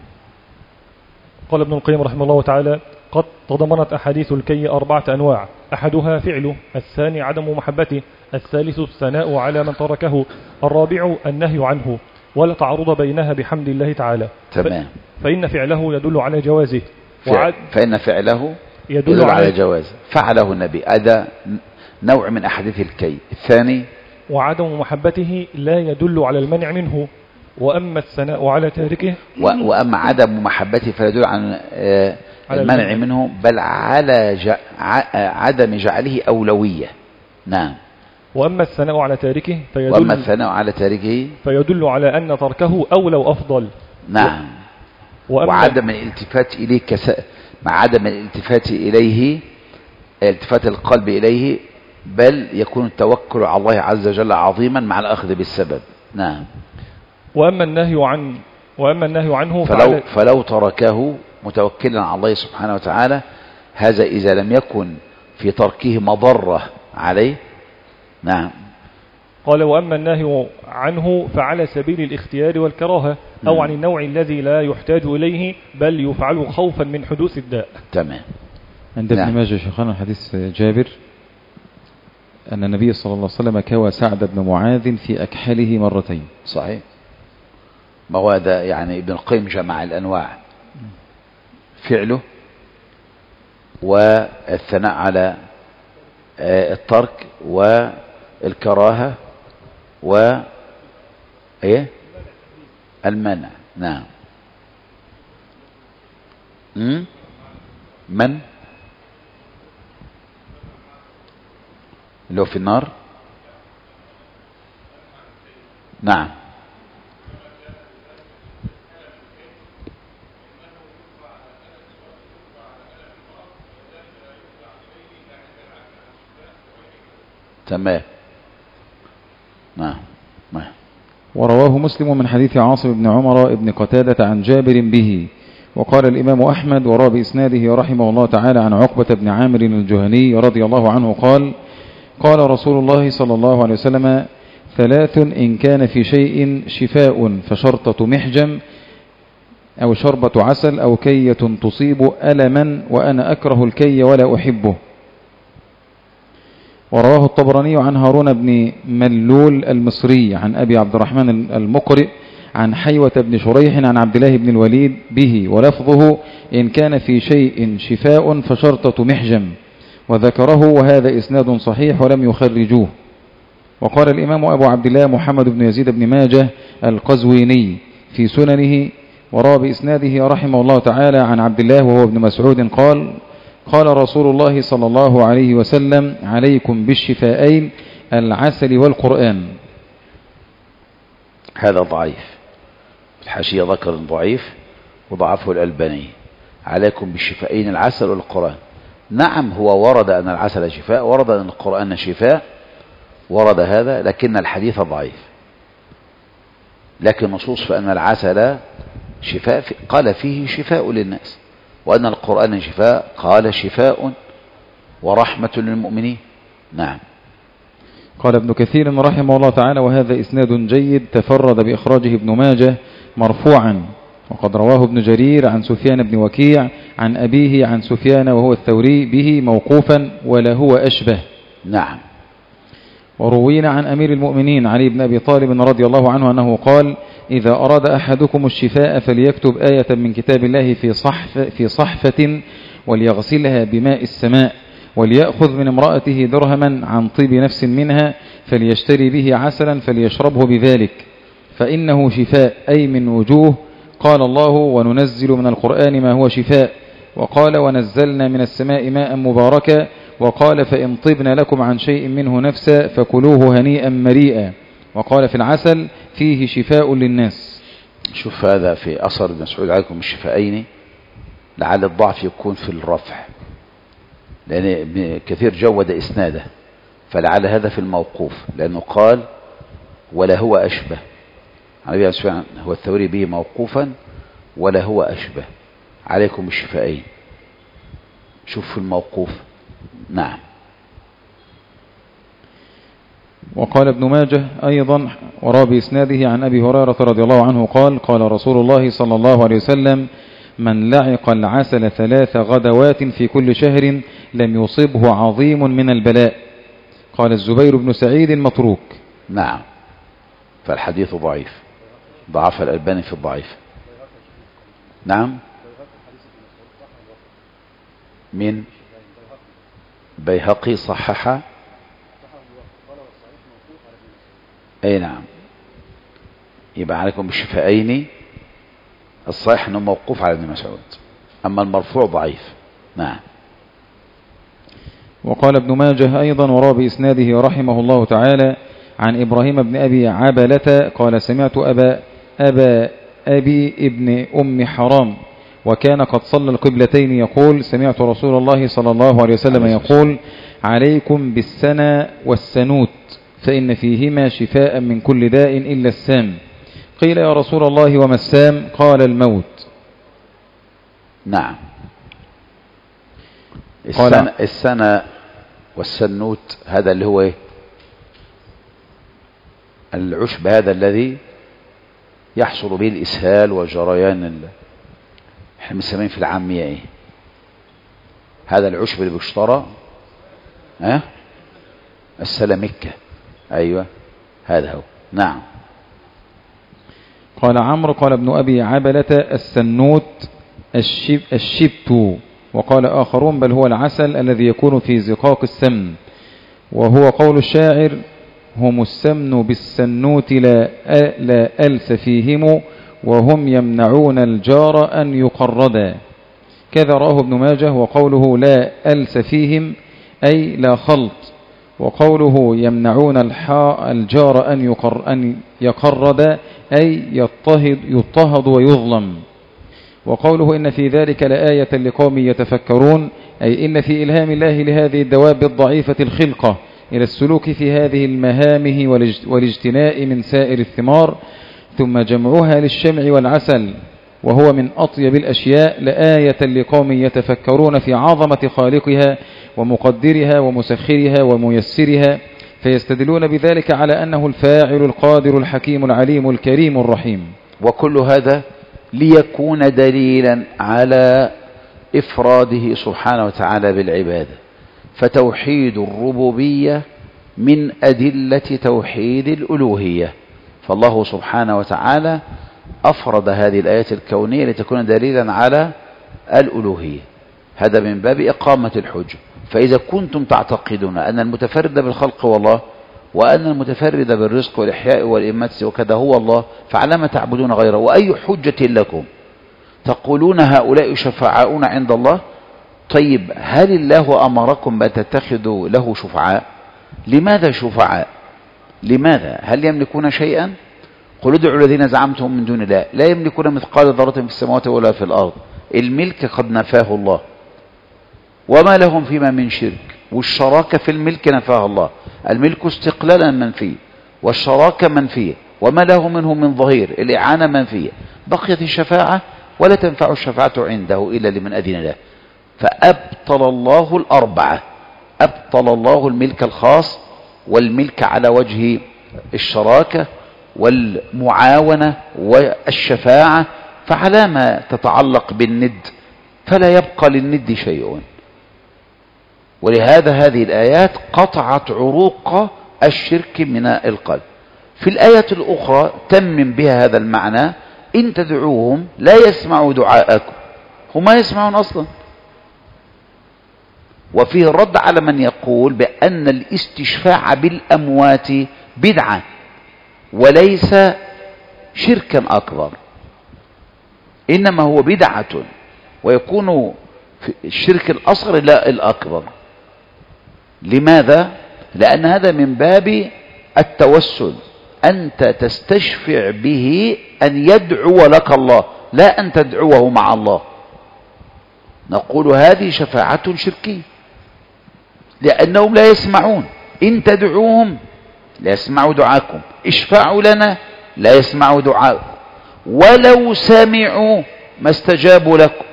قال ابن القيم رحمه الله تعالى: قد تضمنت أحاديث الكي 4 أنواع: أحدها فعله، الثاني عدم محبته، الثالث الثناء على من تركه، الرابع النهي عنه، ولا تعارض بينها بحمد الله تعالى. تمام. فإن فعله يدل على جوازه، فإن فعله يدل على جوازه، فعله النبي، هذا نوع من أحاديث الكي. الثاني وعدم محبته لا يدل على المنع منه، وأما الثناء على تاركه وأما عدم محبته فيدل عن المنع منه، بل على عدم جعله أولوية. نعم. وأما الثناء على تاركه فيدل على أن تركه أولى وأفضل. نعم. وعدم الالتفات إليه مع عدم الالتفات إليه، التفات القلب إليه، بل يكون التوكل على الله عز وجل عظيما مع الأخذ بالسبب. نعم. وأما النهي عنه فلو تركه متوكلا على الله سبحانه وتعالى، هذا إذا لم يكن في تركه مضرة عليه. نعم. قال: وأما النهي عنه فعلى سبيل الاختيار والكراهة، أو عن النوع الذي لا يحتاج إليه، بل يفعل خوفا من حدوث الداء. تمام. عند ابن ماجه شيخنا حديث جابر أن النبي صلى الله عليه وسلم كوى سعد بن معاذ في أكحله 2 مرات. صحيح. ما هو هذا يعني ابن القيم جمع الأنواع: فعله، والثناء على الترك، والكراهة، المنع. نعم. من اللي في النار. نعم. تمام. نعم. ورواه مسلم من حديث عاصم بن عمر بن قتادة عن جابر به. وقال الإمام أحمد وروى بإسناده رحمه الله تعالى عن عقبة بن عامر الجهني رضي الله عنه قال قال رسول الله صلى الله عليه وسلم 3 إن كان في شيء شفاء فشرطة محجم أو شربة عسل أو كية تصيب ألما وأنا أكره الكي ولا أحبه. ورواه الطبراني عن هارون بن ملول المصري عن أبي عبد الرحمن المقرئ عن حيوة بن شريح عن عبد الله بن الوليد به، ولفظه إن كان في شيء شفاء فشرطة محجم، وذكره وهذا إسناد صحيح ولم يخرجوه. وقال الإمام أبو عبد الله محمد بن يزيد بن ماجه القزويني في سننه وروى بإسناده رحمه الله تعالى عن عبد الله وهو ابن مسعود قال قال رسول الله صلى الله عليه وسلم عليكم بالشفاءين العسل والقرآن. هذا ضعيف، الحاشية ذكر ضعيف وضعفه الألباني. عليكم بالشفاءين العسل والقرآن. نعم هو ورد أن العسل شفاء، ورد أن القرآن شفاء، ورد هذا، لكن الحديث ضعيف. لكن نصوص فأن العسل شفاء قال فيه شفاء للناس، وأن القرآن شفاء قال شفاء ورحمة للمؤمنين. نعم. قال ابن كثير رحمه الله تعالى وهذا إسناد جيد تفرد بإخراجه ابن ماجه مرفوعا، وقد رواه ابن جرير عن سفيان بن وكيع عن أبيه عن سفيان وهو الثوري به موقوفا ولا هو أشبه. نعم. وروينا عن أمير المؤمنين علي بن أبي طالب رضي الله عنه أنه قال إذا أراد أحدكم الشفاء فليكتب آية من كتاب الله في صحفة وليغسلها بماء السماء، وليأخذ من امرأته درهما عن طيب نفس منها فليشتري به عسلا فليشربه بذلك فإنه شفاء، أي من وجوه. قال الله وننزل من القرآن ما هو شفاء، وقال ونزلنا من السماء ماء مباركا، وقال فإن طبن لكم عن شيء منه نفسا فكلوه هنيئا مريئا، وقال في العسل فيه شفاء للناس. شوف هذا في أثر ابن مسعود عليكم الشفاءين، لعل الضعف يكون في الرفع، لأن ابن كثير جود إسناده، فلعل هذا في الموقوف، لأنه قال ولا هو أشبه. عليه الصلاة هو الثوري به موقوفا ولا هو أشبه عليكم الشفاءين. شوف في الموقوف. نعم. وقال ابن ماجه أيضا وروى بإسناده عن أبي هريرة رضي الله عنه قال قال رسول الله صلى الله عليه وسلم من لعق العسل 3 غدوات في كل شهر لم يصبه عظيم من البلاء. قال الزبير بن سعيد متروك. نعم. فالحديث ضعيف، ضعف الألباني في الضعيف. نعم. من بيهقي صحح. أي نعم. يبقى عليكم بالشفاءين الصحيح أنه موقوف على ابن مسعود، أما المرفوع ضعيف. نعم. وقال ابن ماجه أيضا وروى بإسناده رحمه الله تعالى عن إبراهيم بن أبي عبلة قال سمعت أبا أبي ابن أم حرام وكان قد صلى القبلتين يقول سمعت رسول الله صلى الله عليه وسلم يقول عليكم بالسنى والسنوت فإن فيهما شفاء من كل داء إلا السام. قيل يا رسول الله وما السام؟ قال الموت. نعم. السنة والسنوت هذا اللي هو ايه؟ العشب هذا الذي يحصل به الإسهال وجريان احنا بنسميه في العامية ايه؟ هذا العشب اللي بيشترى السلامكة. ايوه هذا هو. نعم. قال عمرو قال ابن أبي عبلة السنوت الشبت، وقال آخرون بل هو العسل الذي يكون في زقاق السمن، وهو قول الشاعر هم السمن بالسنوت لا ألس فيهم وهم يمنعون الجار أن يقردا. كذا راه ابن ماجه وقوله لا ألس فيهم أي لا خلط، وقوله يمنعون الجار أن يقرد أي يضطهد ويظلم. وقوله إن في ذلك لآية لقوم يتفكرون أي إن في إلهام الله لهذه الدواب الضعيفة الخلقة إلى السلوك في هذه المهامه والاجتناء من سائر الثمار، ثم جمعها للشمع والعسل، وهو من أطيب الأشياء، لآية لقوم يتفكرون في عظمة خالقها ومقدرها ومسخرها وميسرها، فيستدلون بذلك على أنه الفاعل القادر الحكيم العليم الكريم الرحيم. وكل هذا ليكون دليلا على إفراده سبحانه وتعالى بالعبادة. فتوحيد الربوبية من أدلة توحيد الألوهية، فالله سبحانه وتعالى أفرد هذه الآيات الكونية لتكون دليلا على الألوهية، هذا من باب إقامة الحجة. فإذا كنتم تعتقدون أن المتفرد بالخلق هو الله، وأن المتفرد بالرزق والإحياء والإماتة وكذا هو الله، فعلما تعبدون غيره؟ وأي حجة لكم تقولون هؤلاء شفعاؤنا عند الله؟ طيب هل الله أمركم بأن تتخذوا له شفعاء؟ لماذا شفعاء؟ لماذا؟ هل يملكون شيئا؟ قل ادعوا الذين زعمتم من دون الله لا يملكون مثقال ذرة في السماوات ولا في الأرض. الملك قد نفاه الله، وما لهم فيما من شرك. والشراكة في الملك نفاه الله، الملك استقلالا منفي، والشراكة منفية، وما له منه من ظهير، الإعانة منفية. بقيت الشفاعة ولا تنفع الشفاعة عنده إلا لمن أذن له. فأبطل الله الأربعة، أبطل الله الملك الخاص، والملك على وجه الشراكة والمعاونة والشفاعة، فعلى ما تتعلق بالند فلا يبقى للند شيء. ولهذا هذه الآيات قطعت عروق الشرك من القلب. في الآية الأخرى تمم بها هذا المعنى: إن تدعوهم لا يسمعوا دعاءكم. هم ما يسمعون أصلا. وفيه الرد على من يقول بأن الاستشفاع بالأموات بدعة وليس شركا أكبر، إنما هو بدعة، ويكون في الشرك الأصغر لا الأكبر. لماذا؟ لأن هذا من باب التوسل، أنت تستشفع به أن يدعو لك الله، لا أن تدعوه مع الله. نقول هذه شفاعة شركية لأنهم لا يسمعون. إن تدعوهم لا يسمعوا دعاكم، اشفعوا لنا لا يسمعوا دعاكم، ولو سمعوا ما استجابوا لكم،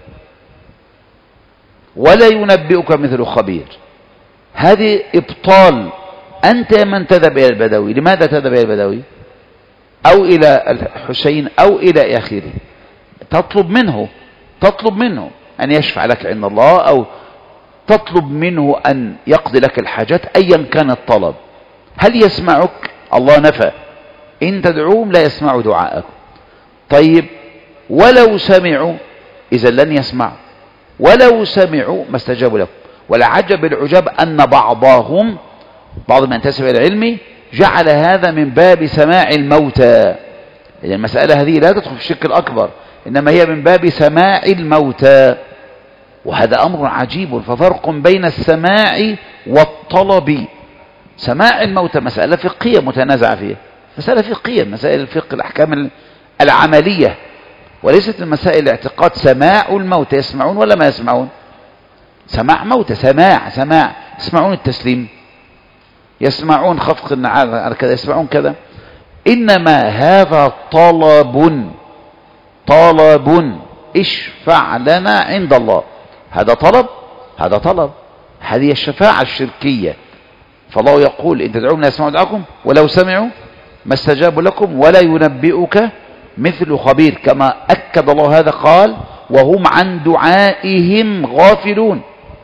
ولا ينبئك مثل خبير. هذه إبطال. أنت يا من تذهب إلى البدوي، لماذا تذهب إلى البدوي أو إلى الحسين أو إلى آخره؟ تطلب منه أن يشفع لك عند الله، أو تطلب منه أن يقضي لك الحاجات، أيا كان الطلب. هل يسمعك؟ الله نفى: إن تدعوهم لا يسمعوا دعاءكم. طيب ولو سمعوا، إذا لن يسمعوا، ولو سمعوا ما استجابوا لكم. والعجب العجاب أن بعض من ينتسب إلى العلم جعل هذا من باب سماع الموتى. يعني المسألة هذه لا تدخل في الشرك الأكبر، إنما هي من باب سماع الموتى، وهذا أمر عجيب. ففرق بين السماع والطلب. سماع الموتى مسألة فقهية متنازع فيها، مسألة فقهية، مسائل الفقه الأحكام العملية، وليست المسائل الاعتقاد. سماع الموتى، يسمعون ولا ما يسمعون؟ سماع موتى، سماع يسمعون التسليم، يسمعون خفق النعال كذا، يسمعون كذا. إنما هذا طلب اشفع لنا عند الله. هذا طلب. هذه الشفاعة الشركية. فالله يقول: إن تدعوهم لا يسمعوا دعاءكم ولو سمعوا ما استجابوا لكم ولا ينبئك مثل خبير. كما أكد الله هذا قال: وهم عن دعائهم غافلون.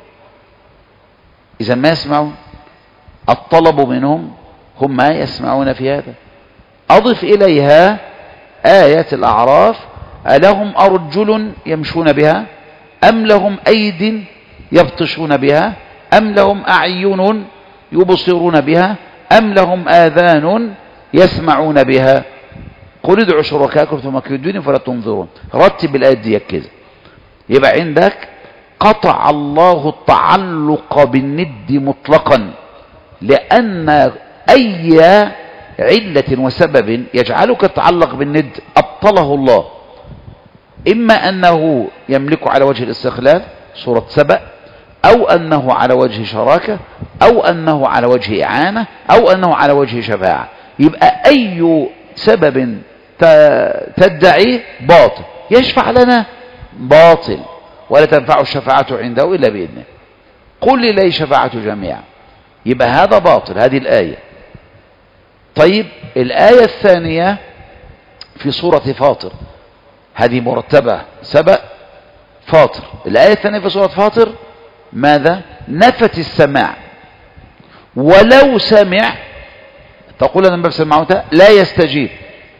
إذا ما يسمعون، الطلب منهم هم ما يسمعون في هذا. أضف إليها آية الأعراف: ألهم أرجل يمشون بها أم لهم أيد يبطشون بها أم لهم أعين يبصرون بها أم لهم آذان يسمعون بها قل ادعوا شركاءكم ثم كيدوني فلا تنظرون. رتب الآية دي كذا. يبقى عندك قطع الله التعلق بالند مطلقا، لأن أي علة وسبب يجعلك تتعلق بالند أبطله الله. إما أنه يملك على وجه الاستقلال، سورة سبأ، أو أنه على وجه شراكة أو أنه على وجه إعانة أو أنه على وجه شفاعة. يبقى أي سبب تدعيه باطل. يشفع لنا باطل، ولا تنفع الشفاعة عنده إلا بإذنه. قل لي لي شفاعة جميعا، يبقى هذا باطل. هذه الآية. طيب الآية الثانية في سورة فاطر، هذه مرتبة سبأ فاطر. الآية الثانية في سورة فاطر ماذا؟ نفت السماع، ولو سمع تقول أنا بفسر معه لا يستجيب.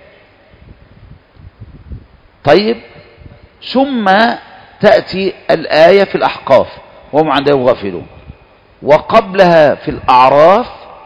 طيب ثم تأتي الآية في الأحقاف وهم عن ذلك غافلون، وقبلها في الأعراف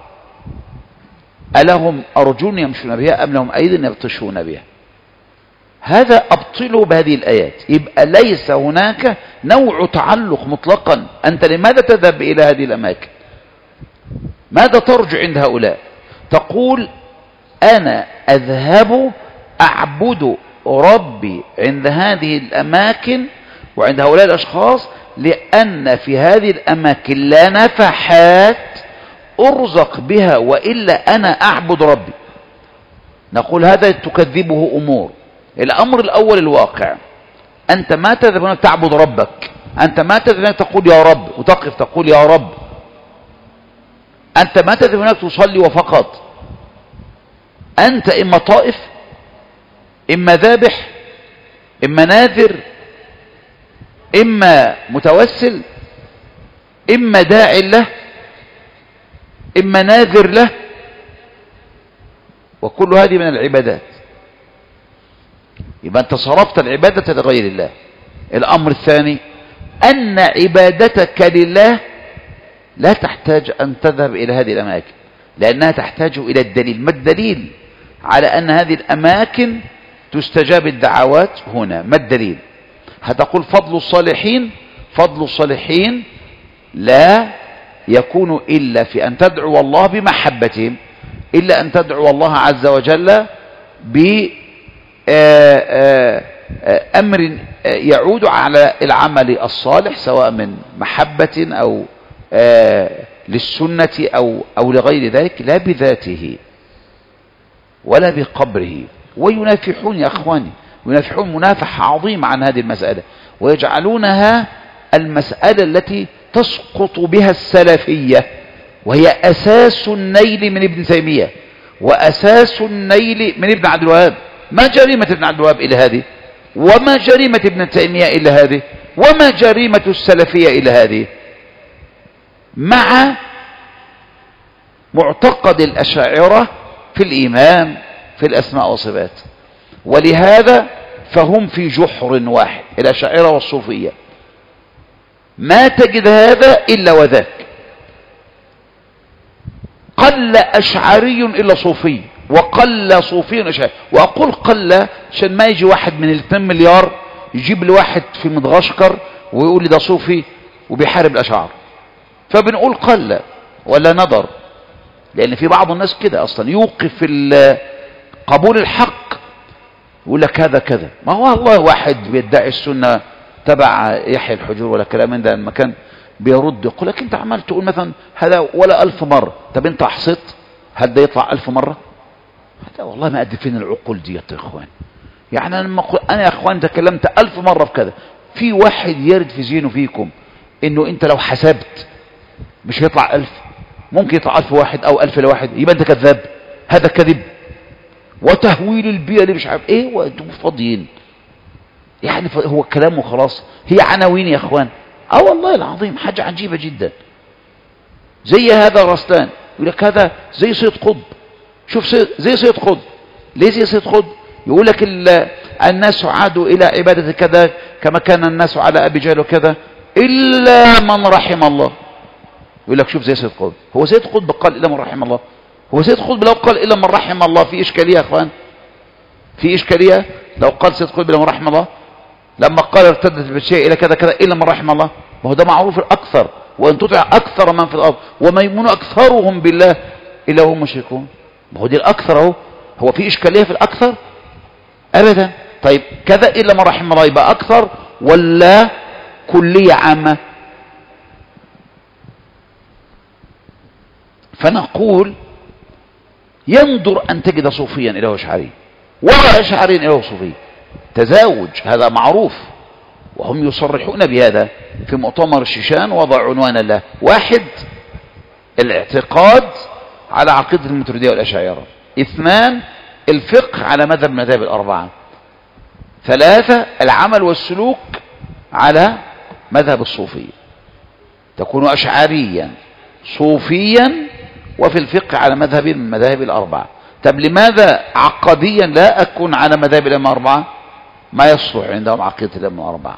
ألهم أرجل يمشون بها أم لهم أيدي يبطشون بها. هذا أبطله بهذه الآيات. يبقى ليس هناك نوع تعلق مطلقا. أنت لماذا تذهب إلى هذه الأماكن؟ ماذا ترجع عند هؤلاء؟ تقول أنا أذهب أعبد ربي عند هذه الأماكن وعند هؤلاء الأشخاص، لأن في هذه الأماكن لا نفحات أرزق بها، وإلا أنا أعبد ربي. نقول هذا تكذبه أمور. الأمر الأول الواقع، أنت ما تذهب هناك تعبد ربك، أنت ما تذهب هناك تقول يا رب وتقف تقول يا رب، أنت ما تذهب هناك تصلي وفقط. أنت إما طائف، إما ذابح، إما ناذر، إما متوسل، إما داع له، إما ناذر له، وكل هذه من العبادات. يبقى أنت صرفت العبادة لغير الله. الأمر الثاني أن عبادتك لله لا تحتاج أن تذهب إلى هذه الأماكن، لأنها تحتاج إلى الدليل. ما الدليل على أن هذه الأماكن تستجاب الدعوات هنا؟ ما الدليل؟ هتقول فضل الصالحين. فضل الصالحين لا يكون إلا في أن تدعو الله بمحبتهم، إلا أن تدعو الله عز وجل بأمر يعود على العمل الصالح، سواء من محبة أو للسنة أو لغير ذلك، لا بذاته ولا بقبره. وينافحون يا أخواني، ينافحون منافحة عظيمة عن هذه المسألة، ويجعلونها المسألة التي تسقط بها السلفية، وهي أساس النيل من ابن تيمية وأساس النيل من ابن عبد الوهاب. ما جريمة ابن عبد الوهاب إلى هذه؟ وما جريمة ابن تيمية إلى هذه؟ وما جريمة السلفية إلى هذه؟ مع معتقد الأشاعرة في الإيمان في الأسماء والصفات. ولهذا فهم في جحر واحد، الأشاعرة والصوفية. ما تجد هذا إلا وذاك. قل أشعري إلا صوفي، وقل صوفي أشعري. وأقول قل عشان ما يجي واحد من 2 مليار يجيب لي واحد في مدغشقر ويقول لي ده صوفي وبيحارب الأشعار، فبنقول قل ولا نظر. لأن في بعض الناس كده أصلا يوقف قبول الحق، يقول لك هذا كذا. ما هو الله واحد بيدعي السنة تبع يحيى الحجور ولا كلام من ده، المكان بيرد يقول لك انت عمال تقول مثلا هذا ولا 1000 مرة. طب انت حصيت هل ده يطلع 1000 مرة؟ هذا والله ما أدري فين العقول دي يا اخوان. يعني انا يا اخوان تكلمت 1000 مرة في كذا، في واحد يرد في ذهنه فيكم انه انت لو حسبت مش هيطلع 1000، ممكن يطلع 1000 واحد او 1000 لواحد، يبقى انت كذاب. هذا كذب وتهويل البيئة اللي مش عارف ايه، وانتم فاضيين. يعني هو كلامه خلاص، هي عناوين يا اخوان. والله العظيم حاجة عجيبة جدا. زي هذا الرسلان يقول لك هذا زي سيد قطب. شوف زي سيد قطب. ليه زي سيد قطب؟ يقول لك الناس عادوا الى عبادة كذا كما كان الناس على ابي جهل وكذا الا من رحم الله. يقول لك شوف زي سيد قطب. هو سيد قطب قال الا من رحم الله؟ هو سيد قطب لو قال الا من رحم الله في اشكالية يا اخوان؟ في اشكالية لو قال سيد قطب الا من رحم الله؟ لما قال ارتدت بالشيء الى كذا كذا الا من رحم الله، ما هو ده معروف الاكثر. وان تطع اكثر من في الارض وما يؤمن اكثرهم بالله الا هم مشركون. ما هو دي الاكثر اهو. هو في اشكاليه في الاكثر؟ ابدا. طيب كذا الا من رحم الله يبقى اكثر ولا كليه عامه؟ فنقول يندر أن تجد صوفيا إله أشعري ولا أشعري إله صوفي، تزاوج هذا معروف، وهم يصرحون بهذا في مؤتمر الشيشان. وضع عنوانا له: 1 الاعتقاد على عقيدة الماتريدية والأشاعرة، 2 الفقه على مذهب المذاهب الأربعة، 3 العمل والسلوك على مذهب الصوفية، تكون أشعريا صوفيا وفي الفقه على مذهب من المذاهب الأربعة. طب لماذا عقديا لا أكون على مذاهب الأئمة الأربعة؟ ما يصلح عندهم عقيدة الأئمة الأربعة.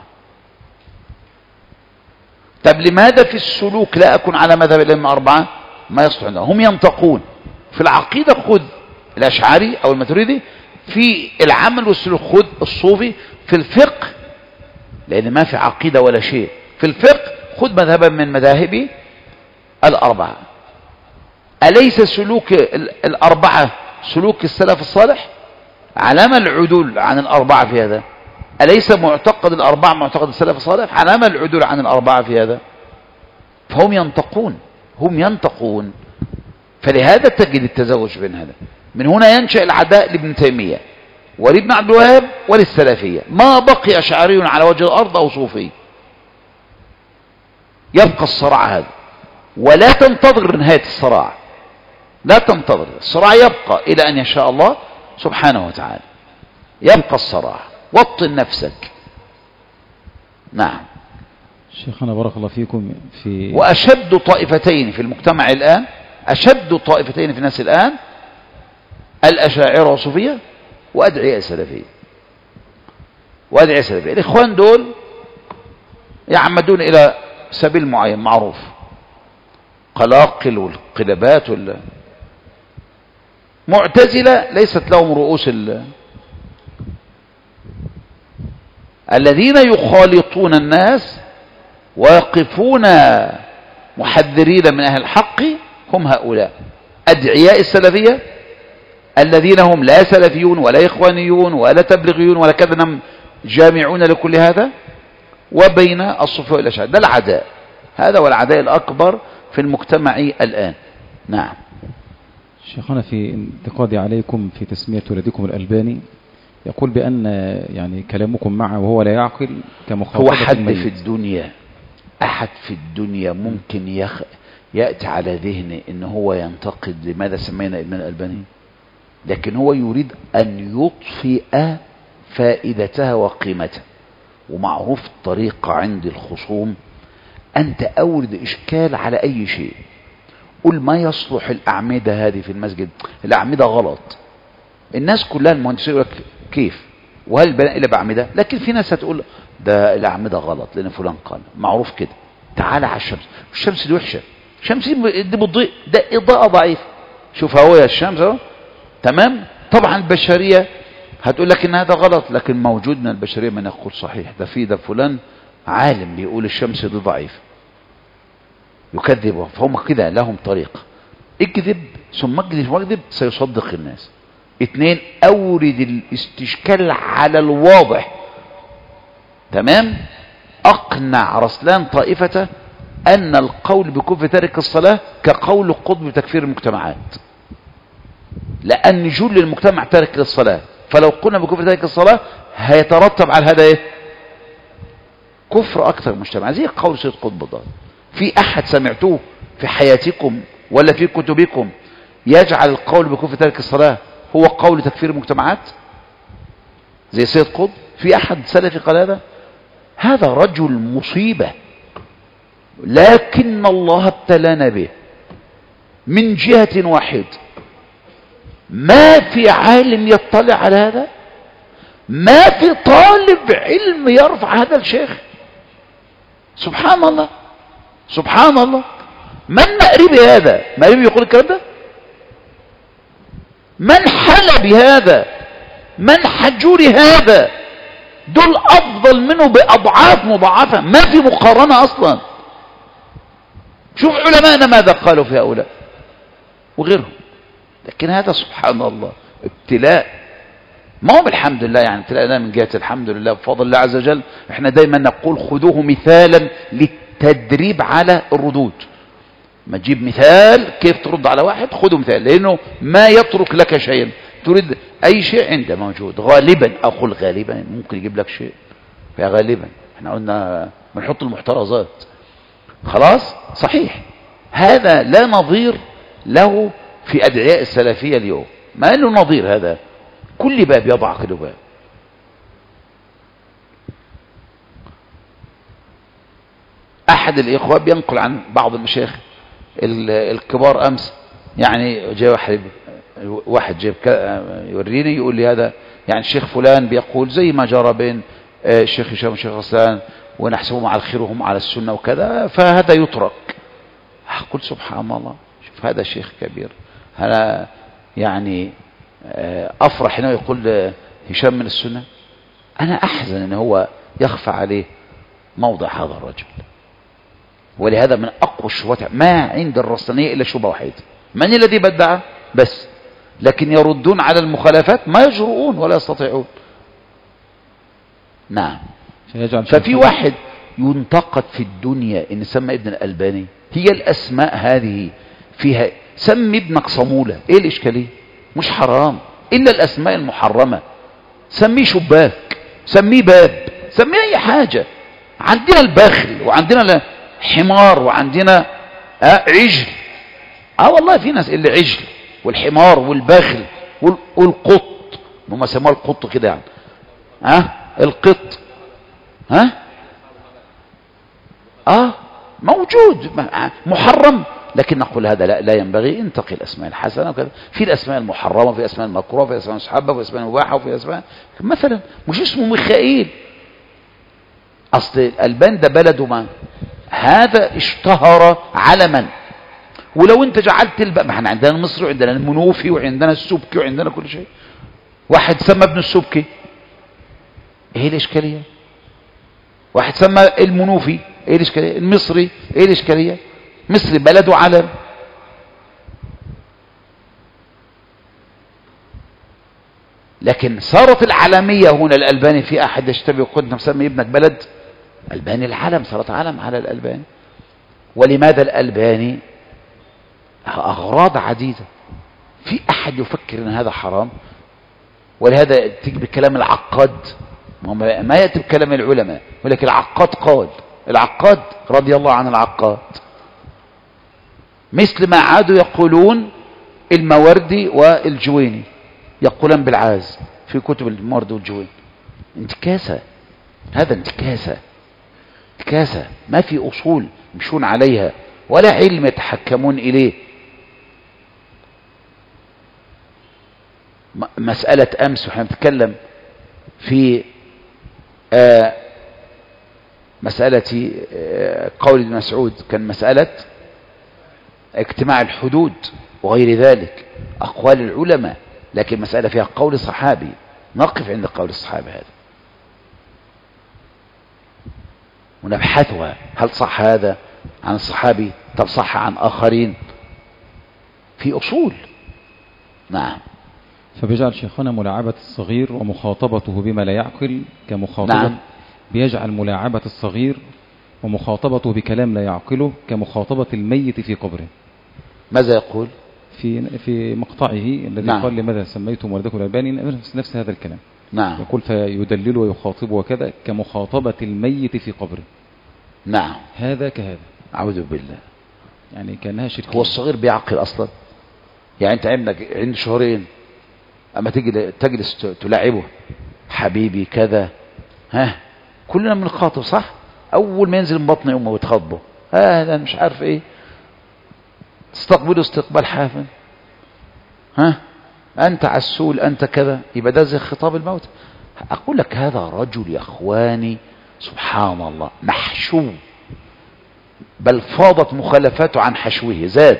طب لماذا في السلوك لا أكون على مذهب الأئمة الأربعة؟ ما يصلح عندهم. هم ينطقون في العقيدة خذ الأشعري أو الماتريدي، في العمل والسلوك خذ الصوفي، في الفقه لأن ما في عقيدة ولا شيء، في الفقه خذ مذهبا من مذاهب الأربعة. أليس سلوك الأربعة سلوك السلف الصالح؟ علامة العدول عن الأربعة في هذا. أليس معتقد الأربعة معتقد السلف الصالح؟ علامة العدول عن الأربعة في هذا. فهم ينطقون، هم ينطقون. فلهذا تجد التزوج بين هذا. من هنا ينشأ العداء لابن تيمية ولابن عبد الوهاب وللسلفية. ما بقي أشعري على وجه الأرض أو صوفي، يبقى الصراع هذا. ولا تنتظر نهاية الصراع، لا تنتظر الصراع، يبقى إلى أن يشاء الله سبحانه وتعالى، يبقى الصراع. وطن نفسك. نعم. شيخنا بارك الله فيكم. وأشد طائفتين في المجتمع الآن، أشد طائفتين في الناس الآن الأشاعرة والصوفية وأدعياء السلفية. وأدعياء السلفية الإخوان دول يعمدون إلى سبيل معين معروف، قلاقل والقلبات معتزلة ليست لهم رؤوس الذين يخالطون الناس ويقفون محذرين من أهل الحق هم هؤلاء أدعياء السلفية، الذين هم لا سلفيون ولا إخوانيون ولا تبلغيون ولا كذا، جامعون لكل هذا، وبين الصوفية والأشاعرة. ده العداء، هذا هو العداء الأكبر في المجتمع الآن. نعم. شيخنا في انتقادي عليكم في تسمية ولدكم الألباني، يقول بأن يعني كلامكم معه وهو لا يعقل كمخاطبة هو حد الميت. في الدنيا، أحد في الدنيا ممكن يأتي على ذهنه إن هو ينتقد لماذا سمينا ابن الألباني، لكن هو يريد أن يطفئ فائدتها وقيمتها. ومعروف الطريقة عند الخصوم، أنت أورد إشكال على أي شيء، قل ما يصلح الأعمدة هذه في المسجد، الأعمدة غلط. الناس كلها المهندسين يقول لك كيف وهل البناء إلا بأعمدة، لكن في ناس هتقول ده الأعمدة غلط لأن فلان قال. معروف كده. تعال على الشمس، الشمس دي وحشة، الشمس دي بتضيء، ده إضاءة ضعيفة. شوف هو يا الشمس اهو، تمام. طبعا البشرية هتقول لك ان هذا غلط، لكن موجود من البشرية من يقول صحيح، ده فلان عالم بيقول الشمس دي ضعيفة، يكذبه. فهم كده لهم طريقة، اكذب ثم اكذب واكذب سيصدق الناس. 2 اورد الاستشكال على الواضح، تمام. اقنع رسلان طائفة ان القول بكفر تارك الصلاة كقول القطب بتكفير المجتمعات، لان جل المجتمع تارك للصلاة، فلو قلنا بكفر تارك الصلاة هيترتب على هذا ايه؟ كفر اكثر المجتمع. زي قول سيد قطب ده. في احد سمعتوه في حياتكم ولا في كتبكم يجعل القول بكفر تارك الصلاة هو قول تكفير المجتمعات زي سيد قطب؟ في احد سلفي قال هذا؟ هذا رجل مصيبة، لكن الله ابتلانا به من جهة واحدة. ما في عالم يطلع على هذا، ما في طالب علم يرفع هذا الشيخ. سبحان الله، سبحان الله. من مأربي هذا؟ مأربي يقول الكلام ده؟ من حل بهذا؟ من حجوري هذا؟ دول أفضل منه بأضعاف مضاعفة، ما في مقارنة أصلا. شوف علماءنا ماذا قالوا في هؤلاء وغيرهم. لكن هذا سبحان الله ابتلاء. ما هو بالحمد لله، يعني ابتلاءنا من جهة الحمد لله بفضل الله عز وجل. احنا دايما نقول خذوه مثالا للتدريب على الردود. ما تجيب مثال كيف ترد على واحد، خذوا مثال، لأنه ما يترك لك شيئا. تريد أي شيء عنده موجود غالبا، أقول غالبا ممكن يجيب لك شيء، فغالبا احنا قلنا بنحط المحترزات. خلاص صحيح، هذا لا نظير له في أدعياء السلفية اليوم، ما له نظير. هذا كل باب يضع كل باب. أحد الإخوة بينقل عن بعض المشايخ الكبار أمس، يعني جاء واحد جاء يوريني يقول لي هذا يعني الشيخ فلان بيقول زي ما جرى بين الشيخ هشام والشيخ غسان ونحسبهم على الخير وهم على السنة وكذا، فهذا يترك. قلت سبحان الله، شوف هذا شيخ كبير. أنا يعني أفرح إنه يقول هشام من السنة، أنا أحزن إنه هو يخفى عليه موضع هذا الرجل. ولهذا من أقوى الشبهات ما عند الرسلانية إلا شبهة واحدة، من الذي بدع بس، لكن يردون على المخالفات ما يجرؤون ولا يستطيعون. نعم. ففي واحد ينتقد في الدنيا إن سمى ابن الألباني، هي الأسماء هذه فيها، سمي ابنك صمولة، إيه الإشكالية؟ مش حرام إلا الأسماء المحرمة. سميه شباك، سميه باب، سميه أي حاجة. عندنا البخل وعندنا حمار وعندنا عجل. والله في ناس اللي عجل والحمار والبخل والقط، هم سموها القط كده يعني. القط موجود محرم، لكن نقول هذا لا ينبغي. انتقي الاسماء الحسنه وكذا، في الاسماء المحرمه، في الاسماء المكروهه، في الاسماء المستحبه، في الاسماء المباحه، وفي الاسماء مثلا مش اسمه ميخائيل. اصل الألبان ده بلده ما هذا اشتهر علما. ولو انت جعلت ما احنا عندنا المصري وعندنا المنوفي وعندنا السبكي وعندنا كل شيء. واحد سمى ابن السبكي، ايه الاشكاليه؟ واحد سمى المنوفي، ايه الاشكاليه؟ المصري، ايه الاشكاليه؟ مصري بلده علم. لكن صارت العالميه هنا. الألباني في احد يشتبه وكنت مسمي ابنك بلد ألباني، العلم صارت علم على الألباني. ولماذا الألباني؟ أغراض عديدة. في أحد يفكر أن هذا حرام، ولهذا تيجي بكلام العقاد، ما يأتي بكلام العلماء، ولكن العقاد قال، العقاد رضي الله عن العقاد، مثل ما عادوا يقولون الموردي والجويني، يقولون بالعاز في كتب الموردي والجويني. انتكاسة، هذا انتكاسة، انتكاسة، ما في أصول يمشون عليها ولا علم يتحكمون إليه. مسألة أمس وحنا نتكلم في مسألة قول ابن مسعود، كان مسألة اجتماع الحدود وغير ذلك، أقوال العلماء، لكن مسألة فيها قول صحابي، نقف عند قول الصحابي هذا ونبحثها، هل صح هذا عن الصحابي؟ طب صح عن آخرين؟ في أصول. نعم. فبيجعل شيخنا ملاعبة الصغير ومخاطبته بما لا يعقل كمخاطبة. نعم. بيجعل ملاعبة الصغير ومخاطبته بكلام لا يعقله كمخاطبة الميت في قبره. ماذا يقول في مقطعه الذي نعم. قال لماذا سميتم ولدكم الألباني نفس هذا الكلام. نعم. يقول فيدلل ويخاطب وكذا كمخاطبة الميت في قبره. نعم. هذا كهذا، أعوذ بالله، يعني كأنها شركية. هو الصغير بيعقل أصلا؟ يعني أنت عند شهرين أما تجلس تلاعبه حبيبي كذا، كلنا بنخاطب صح؟ أول ما ينزل من بطن أمه وتخاطبه، هذا مش عارف إيه، تستقبله استقبال حافل، أنت عسول، أنت كذا، يبقى ده زي خطاب الموت. أقول لك هذا رجل يا أخواني سبحان الله محشو، بل فاضت مخالفاته عن حشوه زاد.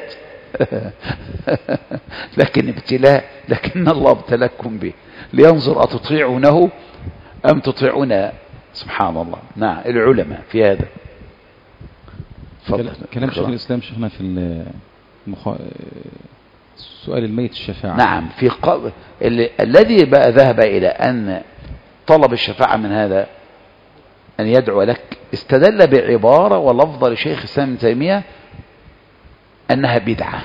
لكن ابتلاء، لكن الله ابتلاكم به لينظر أتطيعونه أم تطيعون. سبحان الله. نعم. العلماء في هذا. كلام شيخ الإسلام شيخنا في سؤال الميت الشفاعة. نعم. في الذي بقى ذهب إلى أن طلب الشفاعة من هذا أن يدعو لك، استدل بعبارة ولفظ لشيخ الإسلام ابن تيمية أنها بدعة،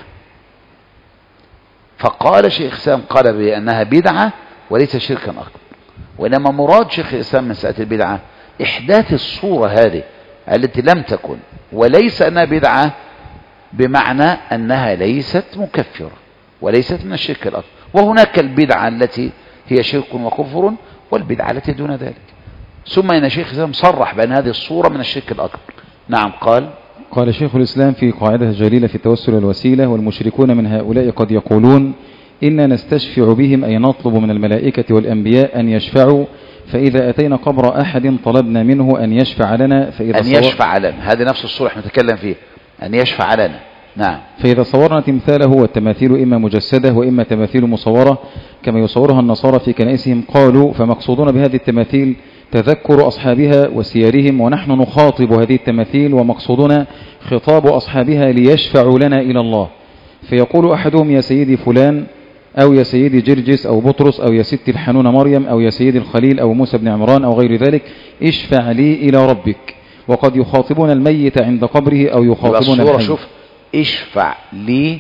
فقال شيخ الإسلام قال بأنها بدعة وليس شركا أكبر. وإنما مراد شيخ الإسلام من ساعة البدعة إحداث الصورة هذه التي لم تكن، وليس أنها بدعة بمعنى أنها ليست مكفرة وليست من الشرك الأكبر. وهناك البدعة التي هي شرك وكفر، والبدعة التي دون ذلك. ثم إن شيخ الإسلام صرح بأن هذه الصورة من الشرك الأكبر. نعم. قال شيخ الإسلام في قاعدة جليلة في التوسل والوسيلة: والمشركون من هؤلاء قد يقولون إنا نستشفع بهم، أي نطلب من الملائكة والأنبياء أن يشفعوا، فإذا أتينا قبر أحد طلبنا منه أن يشفع لنا، أن يشفع لنا، هذه نفس الصورة احنا نتكلم فيها، أن يشفع لنا. نعم. فإذا صورنا تمثاله، والتماثيل إما مجسدة وإما تماثيل مصورة كما يصورها النصارى في كنائسهم، قالوا فمقصودون بهذه التماثيل تذكر أصحابها وسيرهم، ونحن نخاطب هذه التماثيل ومقصودنا خطاب أصحابها ليشفعوا لنا إلى الله. فيقول أحدهم: يا سيدي فلان، أو يا سيدي جرجس أو بطرس، أو يا ستي الحنون مريم، أو يا سيدي الخليل، أو موسى بن عمران، أو غير ذلك، اشفع لي إلى ربك. وقد يخاطبون الميت عند قبره أو يخاطبون الحي. شوف، اشفع لي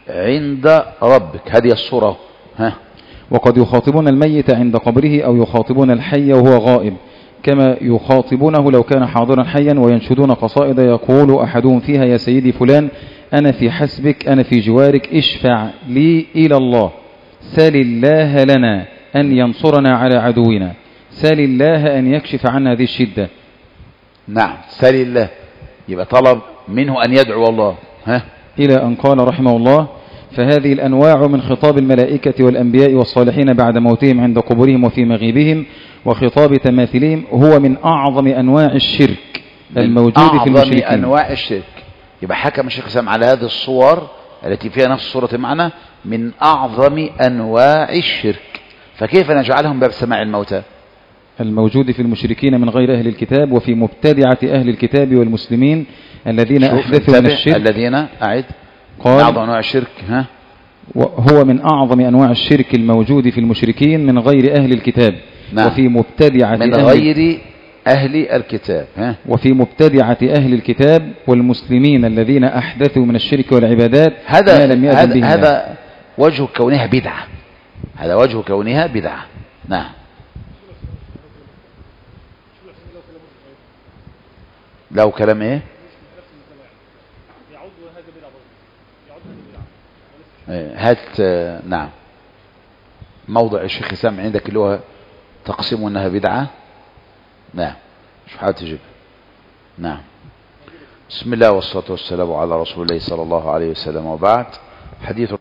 عند ربك، هذه الصورة. وقد يخاطبون الميت عند قبره أو يخاطبون الحي وهو غائب، كما يخاطبونه لو كان حاضرا حيا، وينشدون قصائد يقول أحدهم فيها: يا سيدي فلان، أنا في حسبك، أنا في جوارك، اشفع لي إلى الله، سل الله لنا أن ينصرنا على عدونا، سل الله أن يكشف عنا هذه الشدة. نعم، سل الله، يبقى طلب منه أن يدعو الله. إلى أن قال رحمه الله: فهذه الأنواع من خطاب الملائكة والأنبياء والصالحين بعد موتهم عند قبورهم وفي مغيبهم، وخطاب تماثيلهم، هو من أعظم أنواع الشرك الموجود في المشركين. أعظم أنواع الشرك. يبقى حكم الشيخ الإسلام على هذه الصور التي فيها نفس صورة المعنى من أعظم أنواع الشرك. فكيف نجعلهم باب سماع الموتى؟ الموجود في المشركين من غير أهل الكتاب، وفي مبتدعة أهل الكتاب والمسلمين الذين أحدثوا من الشرك. الذين أعد قال: من أعظم أنواع الشرك. هو من أعظم أنواع الشرك الموجود في المشركين من غير أهل الكتاب. نعم. وفي مبتدعة من غير أهل الكتاب. وفي مبتدعة أهل الكتاب والمسلمين الذين أحدثوا من الشرك والعبادات ما لم يأذن به. هذا وجه كونها بدعة، هذا وجه كونها بدعة. نعم. لو كلام ايه؟ هات. نعم. موضع الشيخ الإسلام عندك اللي هو تقسيم انها بدعة. نعم. شو حاول تجيب؟ نعم. بسم الله والصلاة والسلام على رسول الله صلى الله عليه وسلم، وبعد. حديث